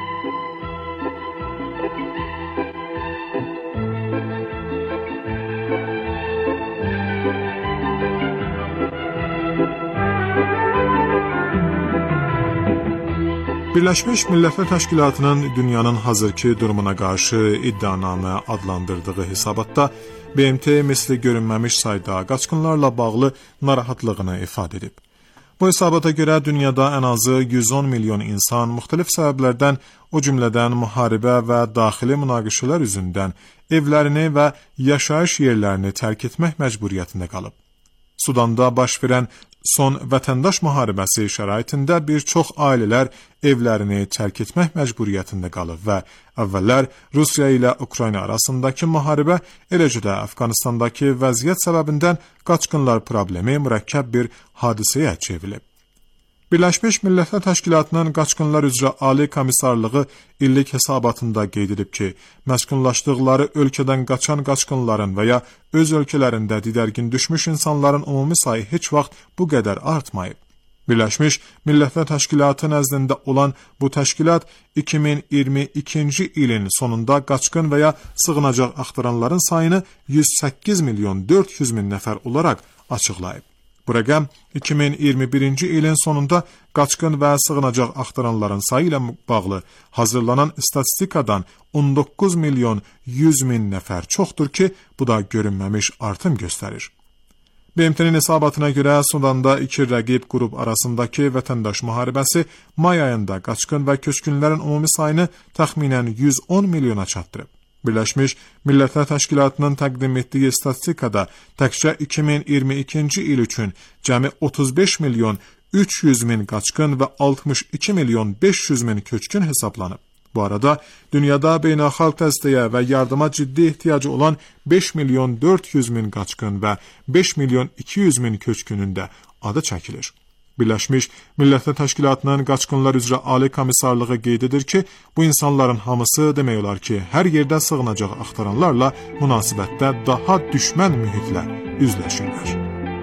Birləşmiş Millətlər Təşkilatının dünyanın hazırki durumuna qarşı iddianamə adlandırdığı hesabatda B M T misli görünməmiş sayda qaçqınlarla bağlı narahatlığını ifadə edib. Bu hesabata görə dünyada ən azı yüz on milyon insan müxtəlif səbəblərdən, o cümlədən müharibə və daxili münaqişələr üzündən evlərini və yaşayış yerlərini tərk etmək məcburiyyətində qalıb. Sudanda baş verən son vətəndaş müharibəsi şəraitində bir çox ailələr evlərini tərk etmək məcburiyyətində qalıb və əvvəllər Rusiya ilə Ukrayna arasındakı müharibə, eləcə də Əfqanistandakı vəziyyət səbəbindən qaçqınlar problemi mürəkkəb bir hadisəyə çevrilib. Birləşmiş Millətlər Təşkilatının Qaçqınlar üzrə Ali Komissarlığı illik hesabatında qeyd edib ki, məskunlaşdıqları ölkədən qaçan qaçqınların və ya öz ölkələrində didərgin düşmüş insanların ümumi sayı heç vaxt bu qədər artmayıb. Birləşmiş Millətlər Təşkilatı nəzdində olan bu təşkilat iki min iyirmi ikinci ilin sonunda qaçqın və ya sığınacaq axtaranların sayını yüz səkkiz milyon dörd yüz min nəfər olaraq açıqlayıb. Bu rəqəm iki min iyirmi birinci ilin sonunda qaçqın və sığınacaq axtaranların sayı ilə bağlı hazırlanan statistikadan on doqquz milyon yüz min nəfər çoxdur ki, bu da görünməmiş artım göstərir. B M T-nin hesabatına görə Sudanda iki rəqib qrup arasındakı vətəndaş müharibəsi may ayında qaçqın və köçkünlərin ümumi sayını təxminən yüz on milyona çatdırıb. Birləşmiş Millətlər Təşkilatının təqdim etdiyi statistikada təkcə iki min iyirmi ikinci il üçün cəmi otuz beş milyon üç yüz min qaçqın və altmış iki milyon beş yüz min köçkün hesablanıb. Bu arada dünyada beynəlxalq dəstəyə və yardıma ciddi ehtiyacı olan beş milyon dörd yüz min qaçqın və beş milyon iki yüz min köçkünün də adı çəkilir. Birləşmiş Millətlər Təşkilatının Qaçqınlar üzrə Ali Komissarlığı qeyd edir ki, bu insanların hamısı demək olar ki, hər yerdə sığınacaq axtaranlarla münasibətdə daha düşmən mühitlə üzləşirlər.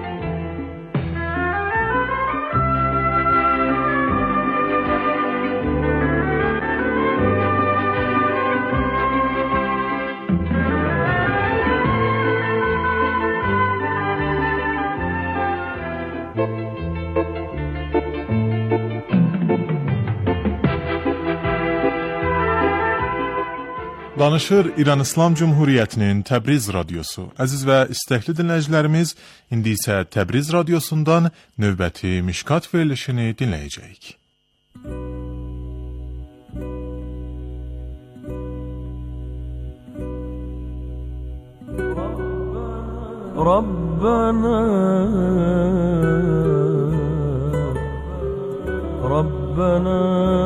Danışır İran İslam Cumhuriyyətinin Təbriz radiosu. Əziz və istəkli dinləyicilərimiz, indi isə Təbriz radiosundan növbəti Mişkat verilişini dinləyəcəyik. Rabbana Rabbana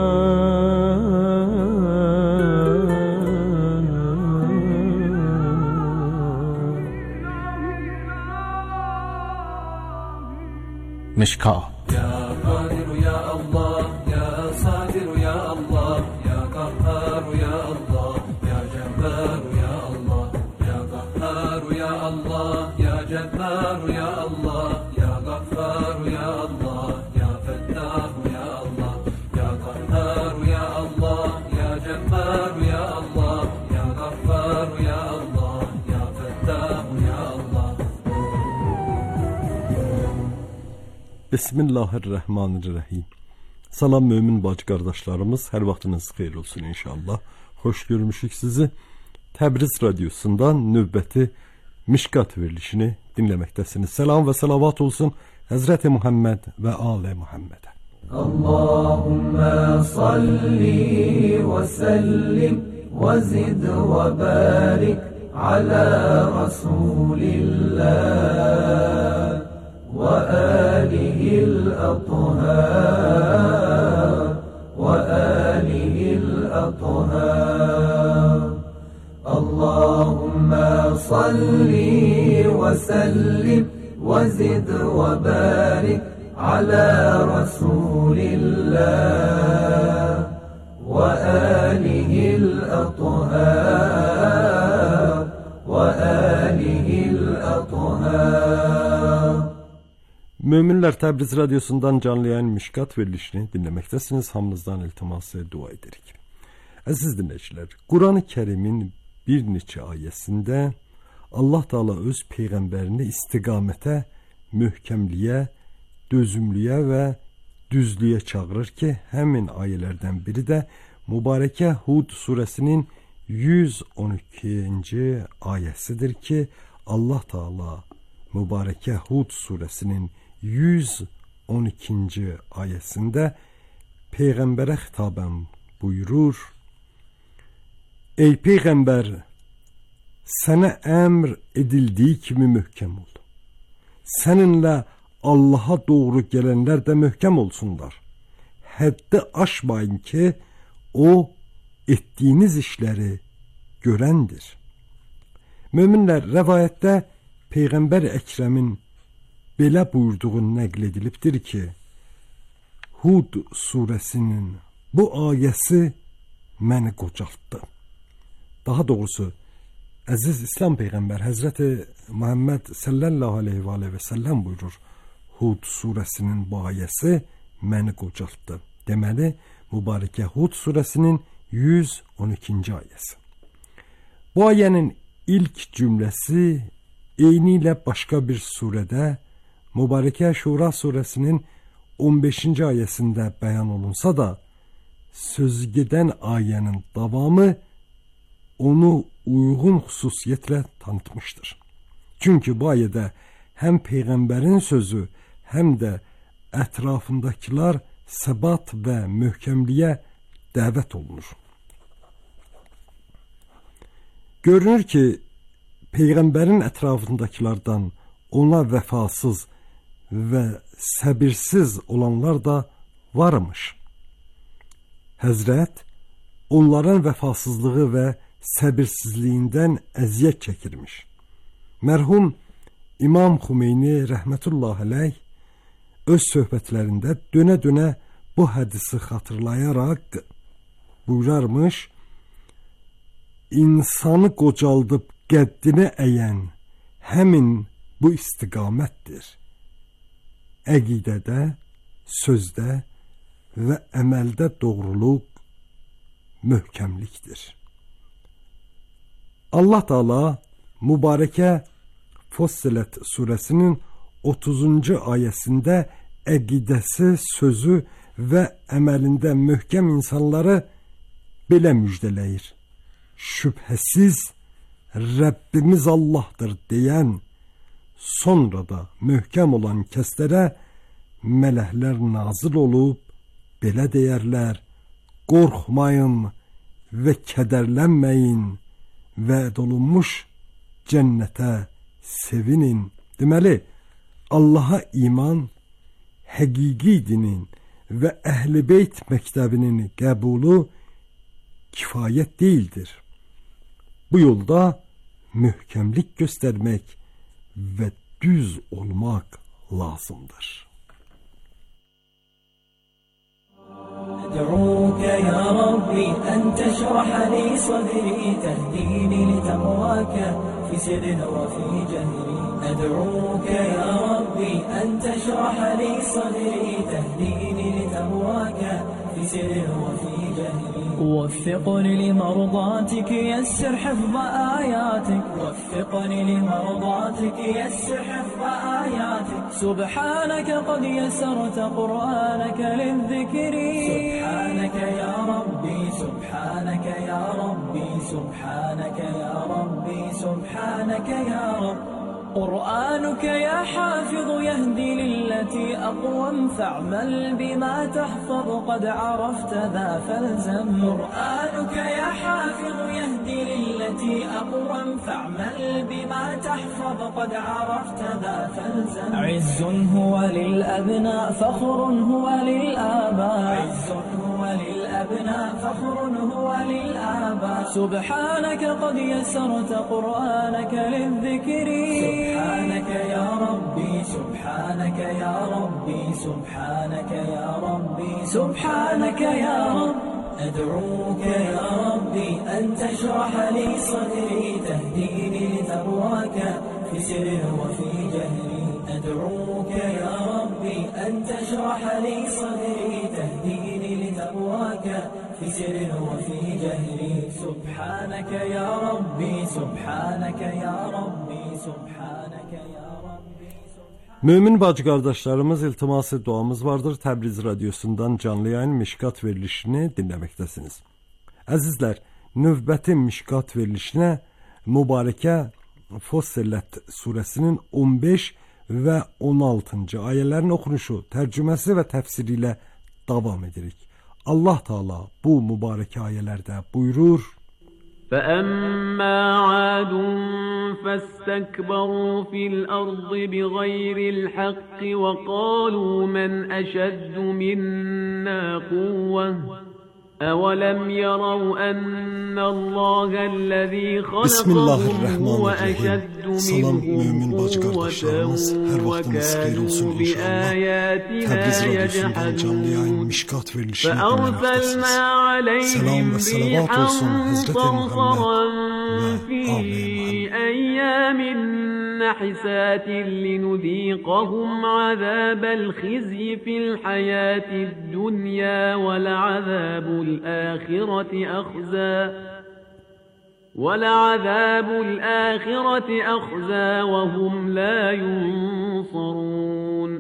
مشكاة يا قادر يا الله يا صادر يا الله يا قهار يا الله يا جبار يا الله يا قهار يا الله يا جبار يا الله يا غفار يا الله يا فتاح يا الله يا قهار يا الله يا جبار يا الله يا غفار يا الله يا فتاح يا الله. Bismillahirrahmanirrahim. Salam mömin bacı qardaşlarımız, hər vaxtınız xeyir olsun inşallah. Xoş görmüşük sizi. Təbriz radiosundan növbəti Mişkat verilişini dinləməkdəsiniz. Salam və salavat olsun Həzrəti Muhammed və Ali Muhammedə. Allahümme salli və sellim və zid və barik ala Rasulillah وآله الأطهار وآله الأطهار اللهم صل وسلم وزد وبارك على رسول الله وآله الأطهار وآله الأطهار. Möminlər Təbriz radiosundan canlı yayın Mişkat verilişini dinləməkdəsiniz. Hamınızdan iltiması dua edirik. Əziz dinləyicilər, Quran-ı Kərimin bir neçə ayəsində Allah Taala öz peyğəmbərini istiqamətə, möhkəmliyə, dözümlüyə və düzlüyə çağırır ki, həmin ayələrdən biri də mübarəkə Hud surəsinin yüz on ikinci ayəsidir ki, Allah Taala mübarəkə Hud surəsinin yüz on ikinci ayəsində peyğəmbərə xitabən buyurur: Ey peyğəmbər, sənə əmr edildiyi kimi möhkəm ol. Səninlə Allaha doğru gələnlər də möhkəm olsunlar. Həddi aşmayın ki, o etdiyiniz işləri görəndir. Möminlər, rəvayətdə Peyğəmbər Əkrəmin belə buyurduğu nəql edilibdir ki, Hud surəsinin bu ayəsi məni qocaltdı. Daha doğrusu, əziz İslam Peyğəmbər Həzrəti Muhammed sallallahu aleyhi və aleyhi və səlləm buyurur, Hud surəsinin bu ayəsi məni qocaltdı. Deməli, mübarəkə Hud surəsinin yüz on ikinci ayəsi. Bu ayənin ilk cümləsi eyni ilə başqa bir surədə, mübarəkə Şura surəsinin on beşinci ayəsində bəyan olunsa da, sözgedən ayənin davamı onu uyğun xüsusiyyətlə tanıtmışdır. Çünki bu ayədə həm Peyğəmbərin sözü, həm də ətrafındakılar səbat və möhkəmliyə dəvət olunur. Görünür ki, Peyğəmbərin ətrafındakilərdən ona vəfasız və səbirsiz olanlar da varmış. Həzrət onların vəfasızlığı və səbirsizliyindən əziyyət çəkirmiş. Mərhum İmam Xümeyni rəhmətullah əleyh öz söhbətlərində dönə-dönə bu hədisi xatırlayaraq buyurarmış: insanı qocaldıb qəddini əyən həmin bu istiqamətdir. Əqidədə, sözdə və əməldə doğruluq möhkəmlikdir. Allah Teala mübarəkə Fussilet surəsinin otuzuncu ayəsində əqidəsi, sözü və əməlində möhkəm insanları belə müjdələyir: şübhəsiz Rəbbimiz Allahdır deyən, sonra da möhkəm olan kəslərə mələklər nazil olub belə deyərlər: qorxmayın və kədərlənməyin, vəd olunmuş cənnətə sevinin. Deməli, Allaha iman, həqiqi dinin və Əhl-i Beyt məktəbinin qəbulu kifayət deyildir. Bu yolda möhkəmlik göstərmək və düz olmaq lazımdır. أدعوك يا ربي أن تشرح لي صدري تهديني لتقواك في سر وفي جهري. أدعوك يا ربي أن تشرح لي صدري تهديني لتقواك في سر وفي جهري. وفقني لمرضاتك يسر حفظ آياتك. وفقني لمرضاتك يسر حفظ آياتك. سبحانك قد يسرت قرآنك للذكر. سبحانك يا ربي سبحانك يا ربي سبحانك يا ربي سبحانك يا رب. قرآنك يا حافظ يهدي للتي أقوم فاعمل بما تحفظ قد عرفت ذا فالزم. قرآنك يا حافظ يهدي للتي أقوم فاعمل بما تحفظ قد عرفت ذا فالزم. عز هو للأبناء فخر هو للآباء. عز هو للأبناء فخر هو للآباء. سبحانك قد يسرت قرآنك للذكر. سبحانك يا ربي سبحانك يا ربي سبحانك يا ربي سبحانك يا رب. أدعوك يا ربي أن تشرح لي صدري تهديني لتقواك في سر وفي جهري. أدعوك يا ربي أن تشرح لي صدري تهديني لتقواك في سر وفي جهري. سبحانك يا ربي سبحانك يا ربي سبحانك يا ربي. Mömin bacı qardaşlarımız, iltiması duamız vardır. Təbriz radiosundan canlı yayın Mişkat verilişini dinləməkdəsiniz. Əzizlər, növbəti Mişkat verilişinə mübarəkə Fussilet surəsinin on beş və on altıncı ayələrin oxunuşu, tərcüməsi və təfsiri ilə davam edirik. Allah Teala bu mübarək ayələrdə buyurur: فَأَمَّا عَادٌ فَاسْتَكْبَرُوا فِي الْأَرْضِ بِغَيْرِ الْحَقِّ وَقَالُوا مَنْ أَشَدُّ مِنَّا قُوَّةً أَوَلَمْ يَرَوْا أَنَّ اللَّهَ الَّذِي خَلَقَهُمْ هُوَ أَشَدُّ مِنْهُمْ قُوَّةً وَكَانُوا بِآيَاتِنَا يَجْحَدُونَ فَأَرْسَلْنَا عَلَيْهِمْ رِيحًا صَرْصَرًا فِي أَيَّامٍ نَحِسَاتٍ لِنُذِيقَهُمْ عَذَابَ الْخِزْيِ فِي الْحَيَاةِ الدُّنْيَا وَلَعَذَابُ الْآخِرَةِ أَخْزَى وَلَعَذَابُ الْآخِرَةِ أَخْزَى وَهُمْ لَا يُنصَرُونَ.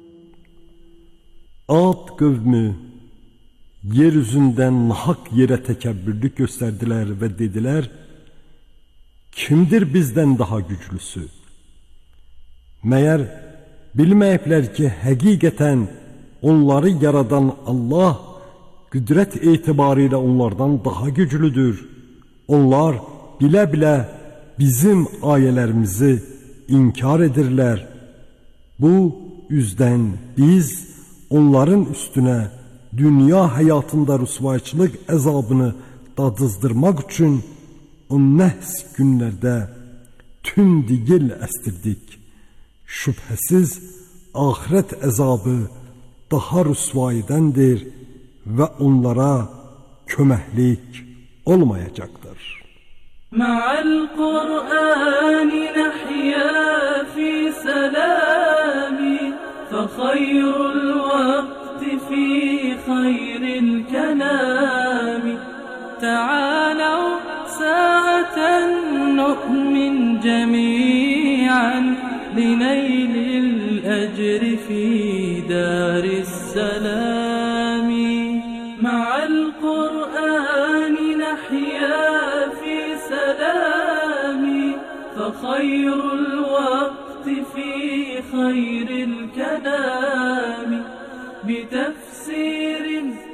Ad qövmü yeryüzündən nahaq yerə təkəbbürlük göstərdilər və dedilər: kimdir bizdən daha güclüsü? Məyər bilməyiblər ki, həqiqətən onları yaradan Allah qüdrət etibarıyla onlardan daha güclüdür. Onlar bilə-bilə bizim ayələrimizi inkar edirlər. Bu üzdən biz onların üstünə dünya həyatında rüsvayçılıq əzabını dadızdırmaq üçün o nəhs günlərdə tüm digil əstirdik. Şübhəsiz axirət əzabı daha rüsva edəndir və onlara köməklik olmayacaqdır. Ma'al Qur'an nahya fi salami fa khayrul waqti fi khayril kalami ta'alaw sa'atan nu'min jami'an لنيل الأجر في دار السلام مع القرآن نحيا في سلام فخير الوقت في خير الكلام بتفسير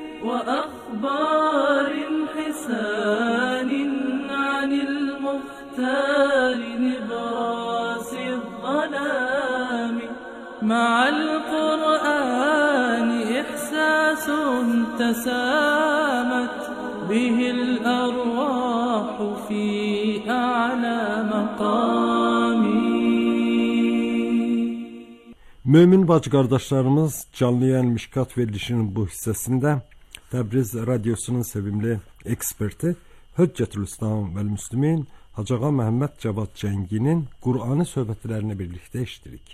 وأخبار حسان عن المختار نبراس الظلام مع القرآن إحساس تسامت به الأرواح في أعلى مقام. Mömin bacı qardaşlarımız canlı yayın Mişkat verilişinin bu hissəsində Təbriz radiosunun sevimli eksperti Hüccetülislam və Müslümin Hacı Ağa Məhəmməd Cavad Cənginin Qur'anı söhbətlərini birlikdə eşitirik.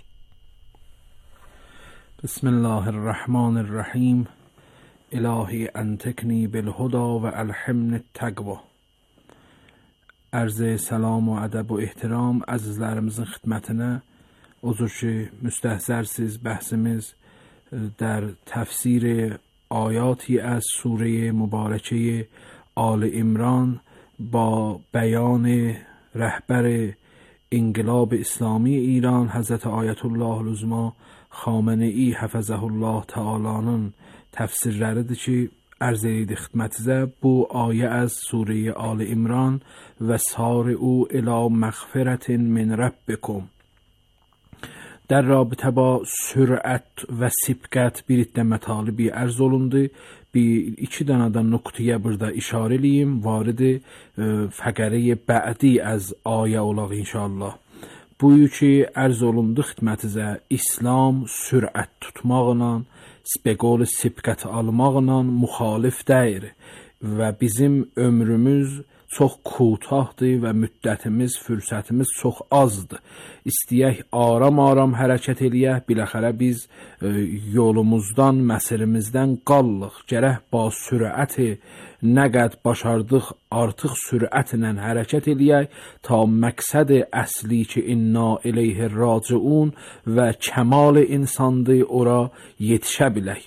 Bismillahirrahmanirrahim. İlahi entekni bil huda və elhimni təqva. Ərz salam və ədəb və ehtiram əzizlərimizin xidmətinə. Odur ki, müstəhzərsiz bəhsimiz در تفسیر آیاتی از سوره مبارکه آل عمران با بیان رهبر انقلاب اسلامی ایران حضرت آیت الله العظما خامنه ای حفظه الله تعالی'nin təfsirləridir ki, ərz edirik xidmətinizə. Bu ayə az Surə Ali İmran və sari'u ilə məğfirətin min rabbikum. در رابطه با سرعت و سبقت bir iddə mətalibi ərz olundu. Bir iki dənədən nöqtəyə burada işarə eləyim. Varidi fəqərəyə bə'di az ayə olaq inşallah. Buyur ki, ərz olundu xidmətinizə İslam sürət tutmaqla, bəqol sibqət almaqla müxalif deyil və bizim ömrümüz çox kootahdır və müddətimiz, fürsətimiz çox azdır. İstəyək aram-aram hərəkət eləyək, biləxərə biz e, yolumuzdan, məsirimizdən qallıq. Gərək ba sürəti nə qəd başardıq, artıq sürətlə hərəkət eləyək ta məqsəd əsli ki, inna ileyhi raciun və kəmal insandır, ora yetişə bilək.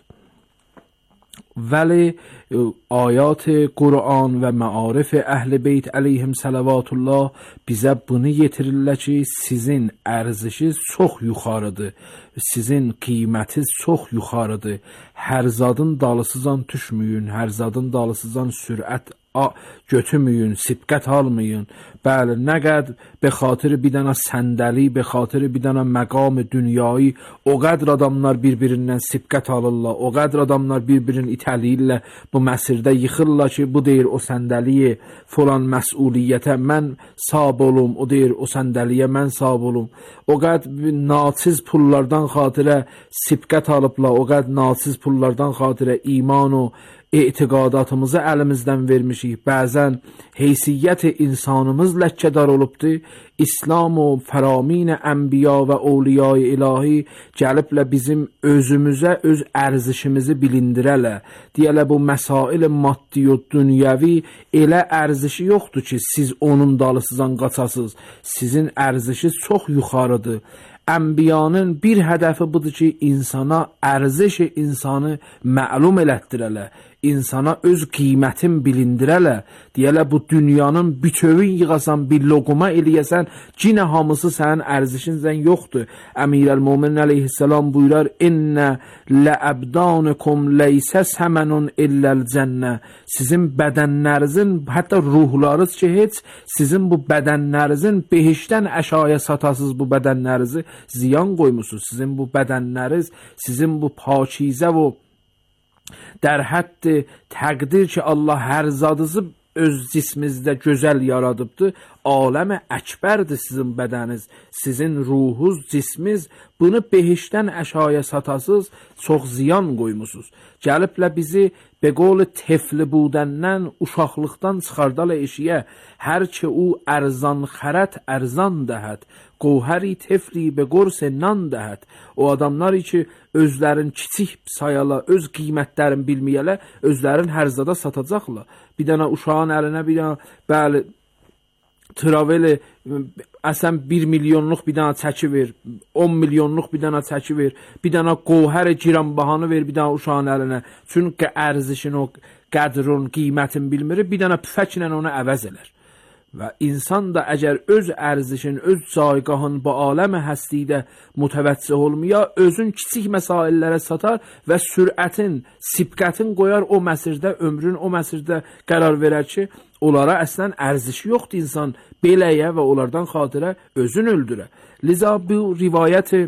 ولی آیات قرآن و معارف اهل بیت علیهم صلوات الله bizə bunu yetirirlər ki, sizin ərzişiniz çox yuxarıdır, sizin qiymətiniz çox yuxarıdır. Hər zadın dalısızdan düşməyin, hər zadın dalısızdan sürət götürməyin, sibqət almayın. Bəli, nə qəd be xatir bir dənə səndəli, be xatir bir dənə məqam dünyayı o qədr adamlar bir-birindən sibqət alırlar, o qədr adamlar bir-birini itəliyirlər, bu məsirdə yıxırlar ki, bu deyir o səndəliyə falan məsuliyyətə mən sahib olum, o deyir o səndəliyə mən sahib olum. O qədr naçiz pullardan xatirə sibqət alıblar, o qədr naçiz pullardan xatirə iman o etiqadatımızı əlimizdən vermişik. Bəzən heysiyyət insanımız ləkədar olubdur. İslam o fəramin ənbiya və awliya-i ilahi gəliblə bizim özümüzə öz ərzişimizi bilindirələ. Deyələ bu məsail maddi və dünyəvi elə ərzişi yoxdur ki, siz onun dalısızdan qaçasınız. Sizin ərzişiniz çox yuxarıdır. Ənbiyanın bir hədəfi budur ki, insana ərziş insanı məlum elətdirələ, insana öz qiymətin bilindirələ. Deyələ bu dünyanın bütövün yığasan, bir loquma eləyəsən, cinə hamısı sənin ərzişindən yoxdur. Əmirəl-Möminin əleyhissalam buyurar, İnnə ləəbdanukum leysə səmənun illəl cənnə. Sizin bədənlərinizin, hətta ruhlarınız ki, heç sizin bu bədənlərinizin behişdən əşaya satasız bu bədənlərinizi ziyan qoymusunuz. Sizin bu bədənləriniz, sizin bu pakizə və در حد təqdir ki, Allah hər zadınızı öz cisminizdə gözəl yaradıbdır. aləm əkbərdir sizin bədəniz, sizin ruhunuz, cismiz. Bunu behişdən əşaya satasız, çox ziyan qoymusunuz. Gəliblə bizi be qol tefli budəndən, uşaqlıqdan çıxardal eşiyə, hər ki o ərzan xərət ərzan dəhət, qovhəri tefli be qors nan dəhət. O adamlar ki özlərin kiçik sayala, öz qiymətlərini bilməyələ, özlərin hərzada satacaqlar. Bir dənə uşağın əlinə bir dənə, bəli, traveli əsən bir milyonluq bir dənə çəki ver, on milyonluq bir dənə çəki ver, bir dənə qovhər giranbahanı ver bir dənə uşağın əlinə. Çünki ərzişin, o qədrun, qiymətin bilmir, bir dənə püfəklə onu əvəz elər. Və insan da əgər öz ərzişin, öz caygahın bu aləmə həstidə mütəvəccih olmaya, özün kiçik məsaillərə satar və sürətin, sibqətin qoyar o məsirdə, ömrün o məsirdə qərar verər ki, onlara əslən ərzişi yoxdur insan beləyə və onlardan xatirə özün öldürə. Liza bu rivayəti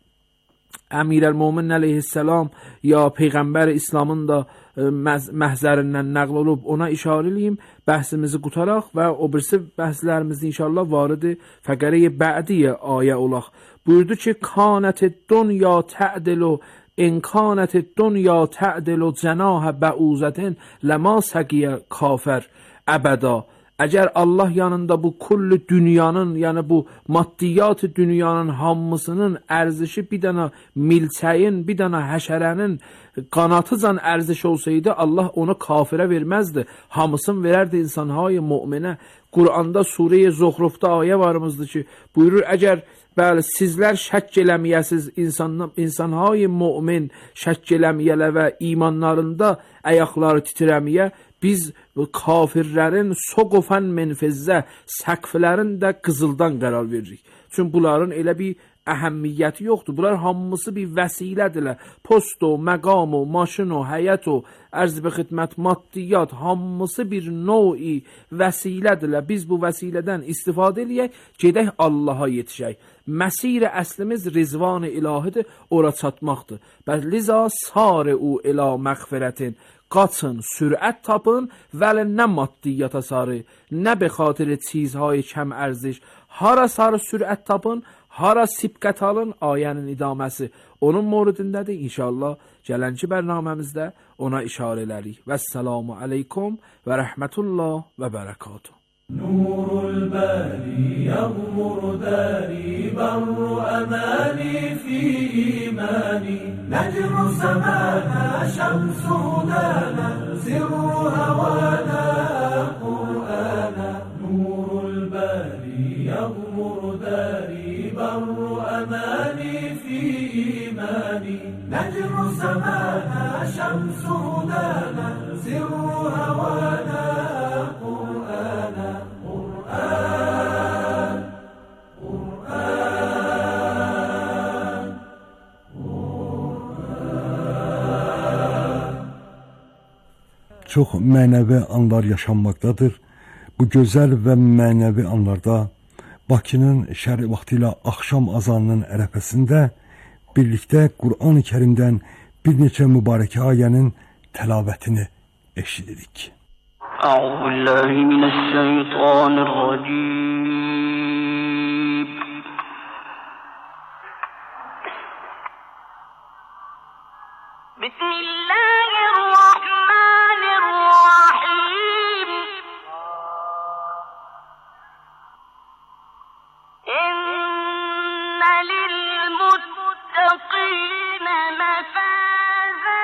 Əmirəl-Mömin əleyhissalam ya Peyğəmbər İslamın da məhzərindən nəql olub ona işarə eləyim, bəhsimizi qutaraq və o birisi bəhslərimizi inşallah varidi fəqərəyə bə'diyə ayə olaq. Buyurdu ki, kanət-i dünya tə'dilu in kanət-i dünya tə'dilu cənah bə'uzətin ləma səqiyə kafər əbəda. Əgər Allah yanında bu kullu dünyanın, yəni bu maddiyat dünyanın hamısının ərzişi bir dənə milçəyin, bir dənə həşərənin qanatıcan ərziş olsaydı, Allah onu kafirə verməzdi. Hamısını verərdi insanhay müminə. Quranda Sure-i Zuhrufda ayə varımızdır ki, buyurur, əgər bəli, sizlər şəkk eləməyəsiz, insan, insanhay mümin şəkk eləməyələ və imanlarında əyaqları titrəməyə, biz kafirlərin soqofən menfizzə, səqflərin də qızıldan qərar veririk. Çünki bunların elə bir əhəmmiyyəti yoxdur. Bunlar hamısı bir vəsilədirlər. Post o, məqam o, maşın o, həyət o, ərz və xidmət, maddiyyat, hamısı bir növ-i vəsilədirlər. Biz bu vəsilədən istifadə eləyək, gedək Allaha yetişək. Məsir-i əslimiz rizvan-ı ilahidir, ora çatmaqdır. Bəs liza sari-u ila məğfirətin, qaçın, sürət tapın, vələ nə maddiyyata sarı, nə be xatir çizهای kəm ərziş, hara sarı sürət tapın, hara sibqət alın, ayənin idaməsi onun moridindədir. İnşallah gələnki bərnaməmizdə ona işarə elərik. Vəssalamu aleykum və rəhmətullah və bərəkatuhu. نور الباري يغمر داري بر أماني في إيماني نجم سمانا شمس هدانا سر هوانا قرآنا نور الباري يغمر داري بر أماني في إيماني نجم سمانا شمس هدانا سر هوانا قرآنا قرآن قرآن قرآن. Çox mənəvi anlar yaşanmaqdadır. Bu gözəl və mənəvi anlarda Bakının şəri vaxtı ilə axşam azanının ərəfəsində birlikdə Qur'an-ı Kərimdən bir neçə mübarəkə ayənin təlavətini eşidirik. أعوذ بالله من الشيطان الرجيم بسم الله الرحمن الرحيم إن للمتقين مفازا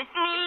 بسم الله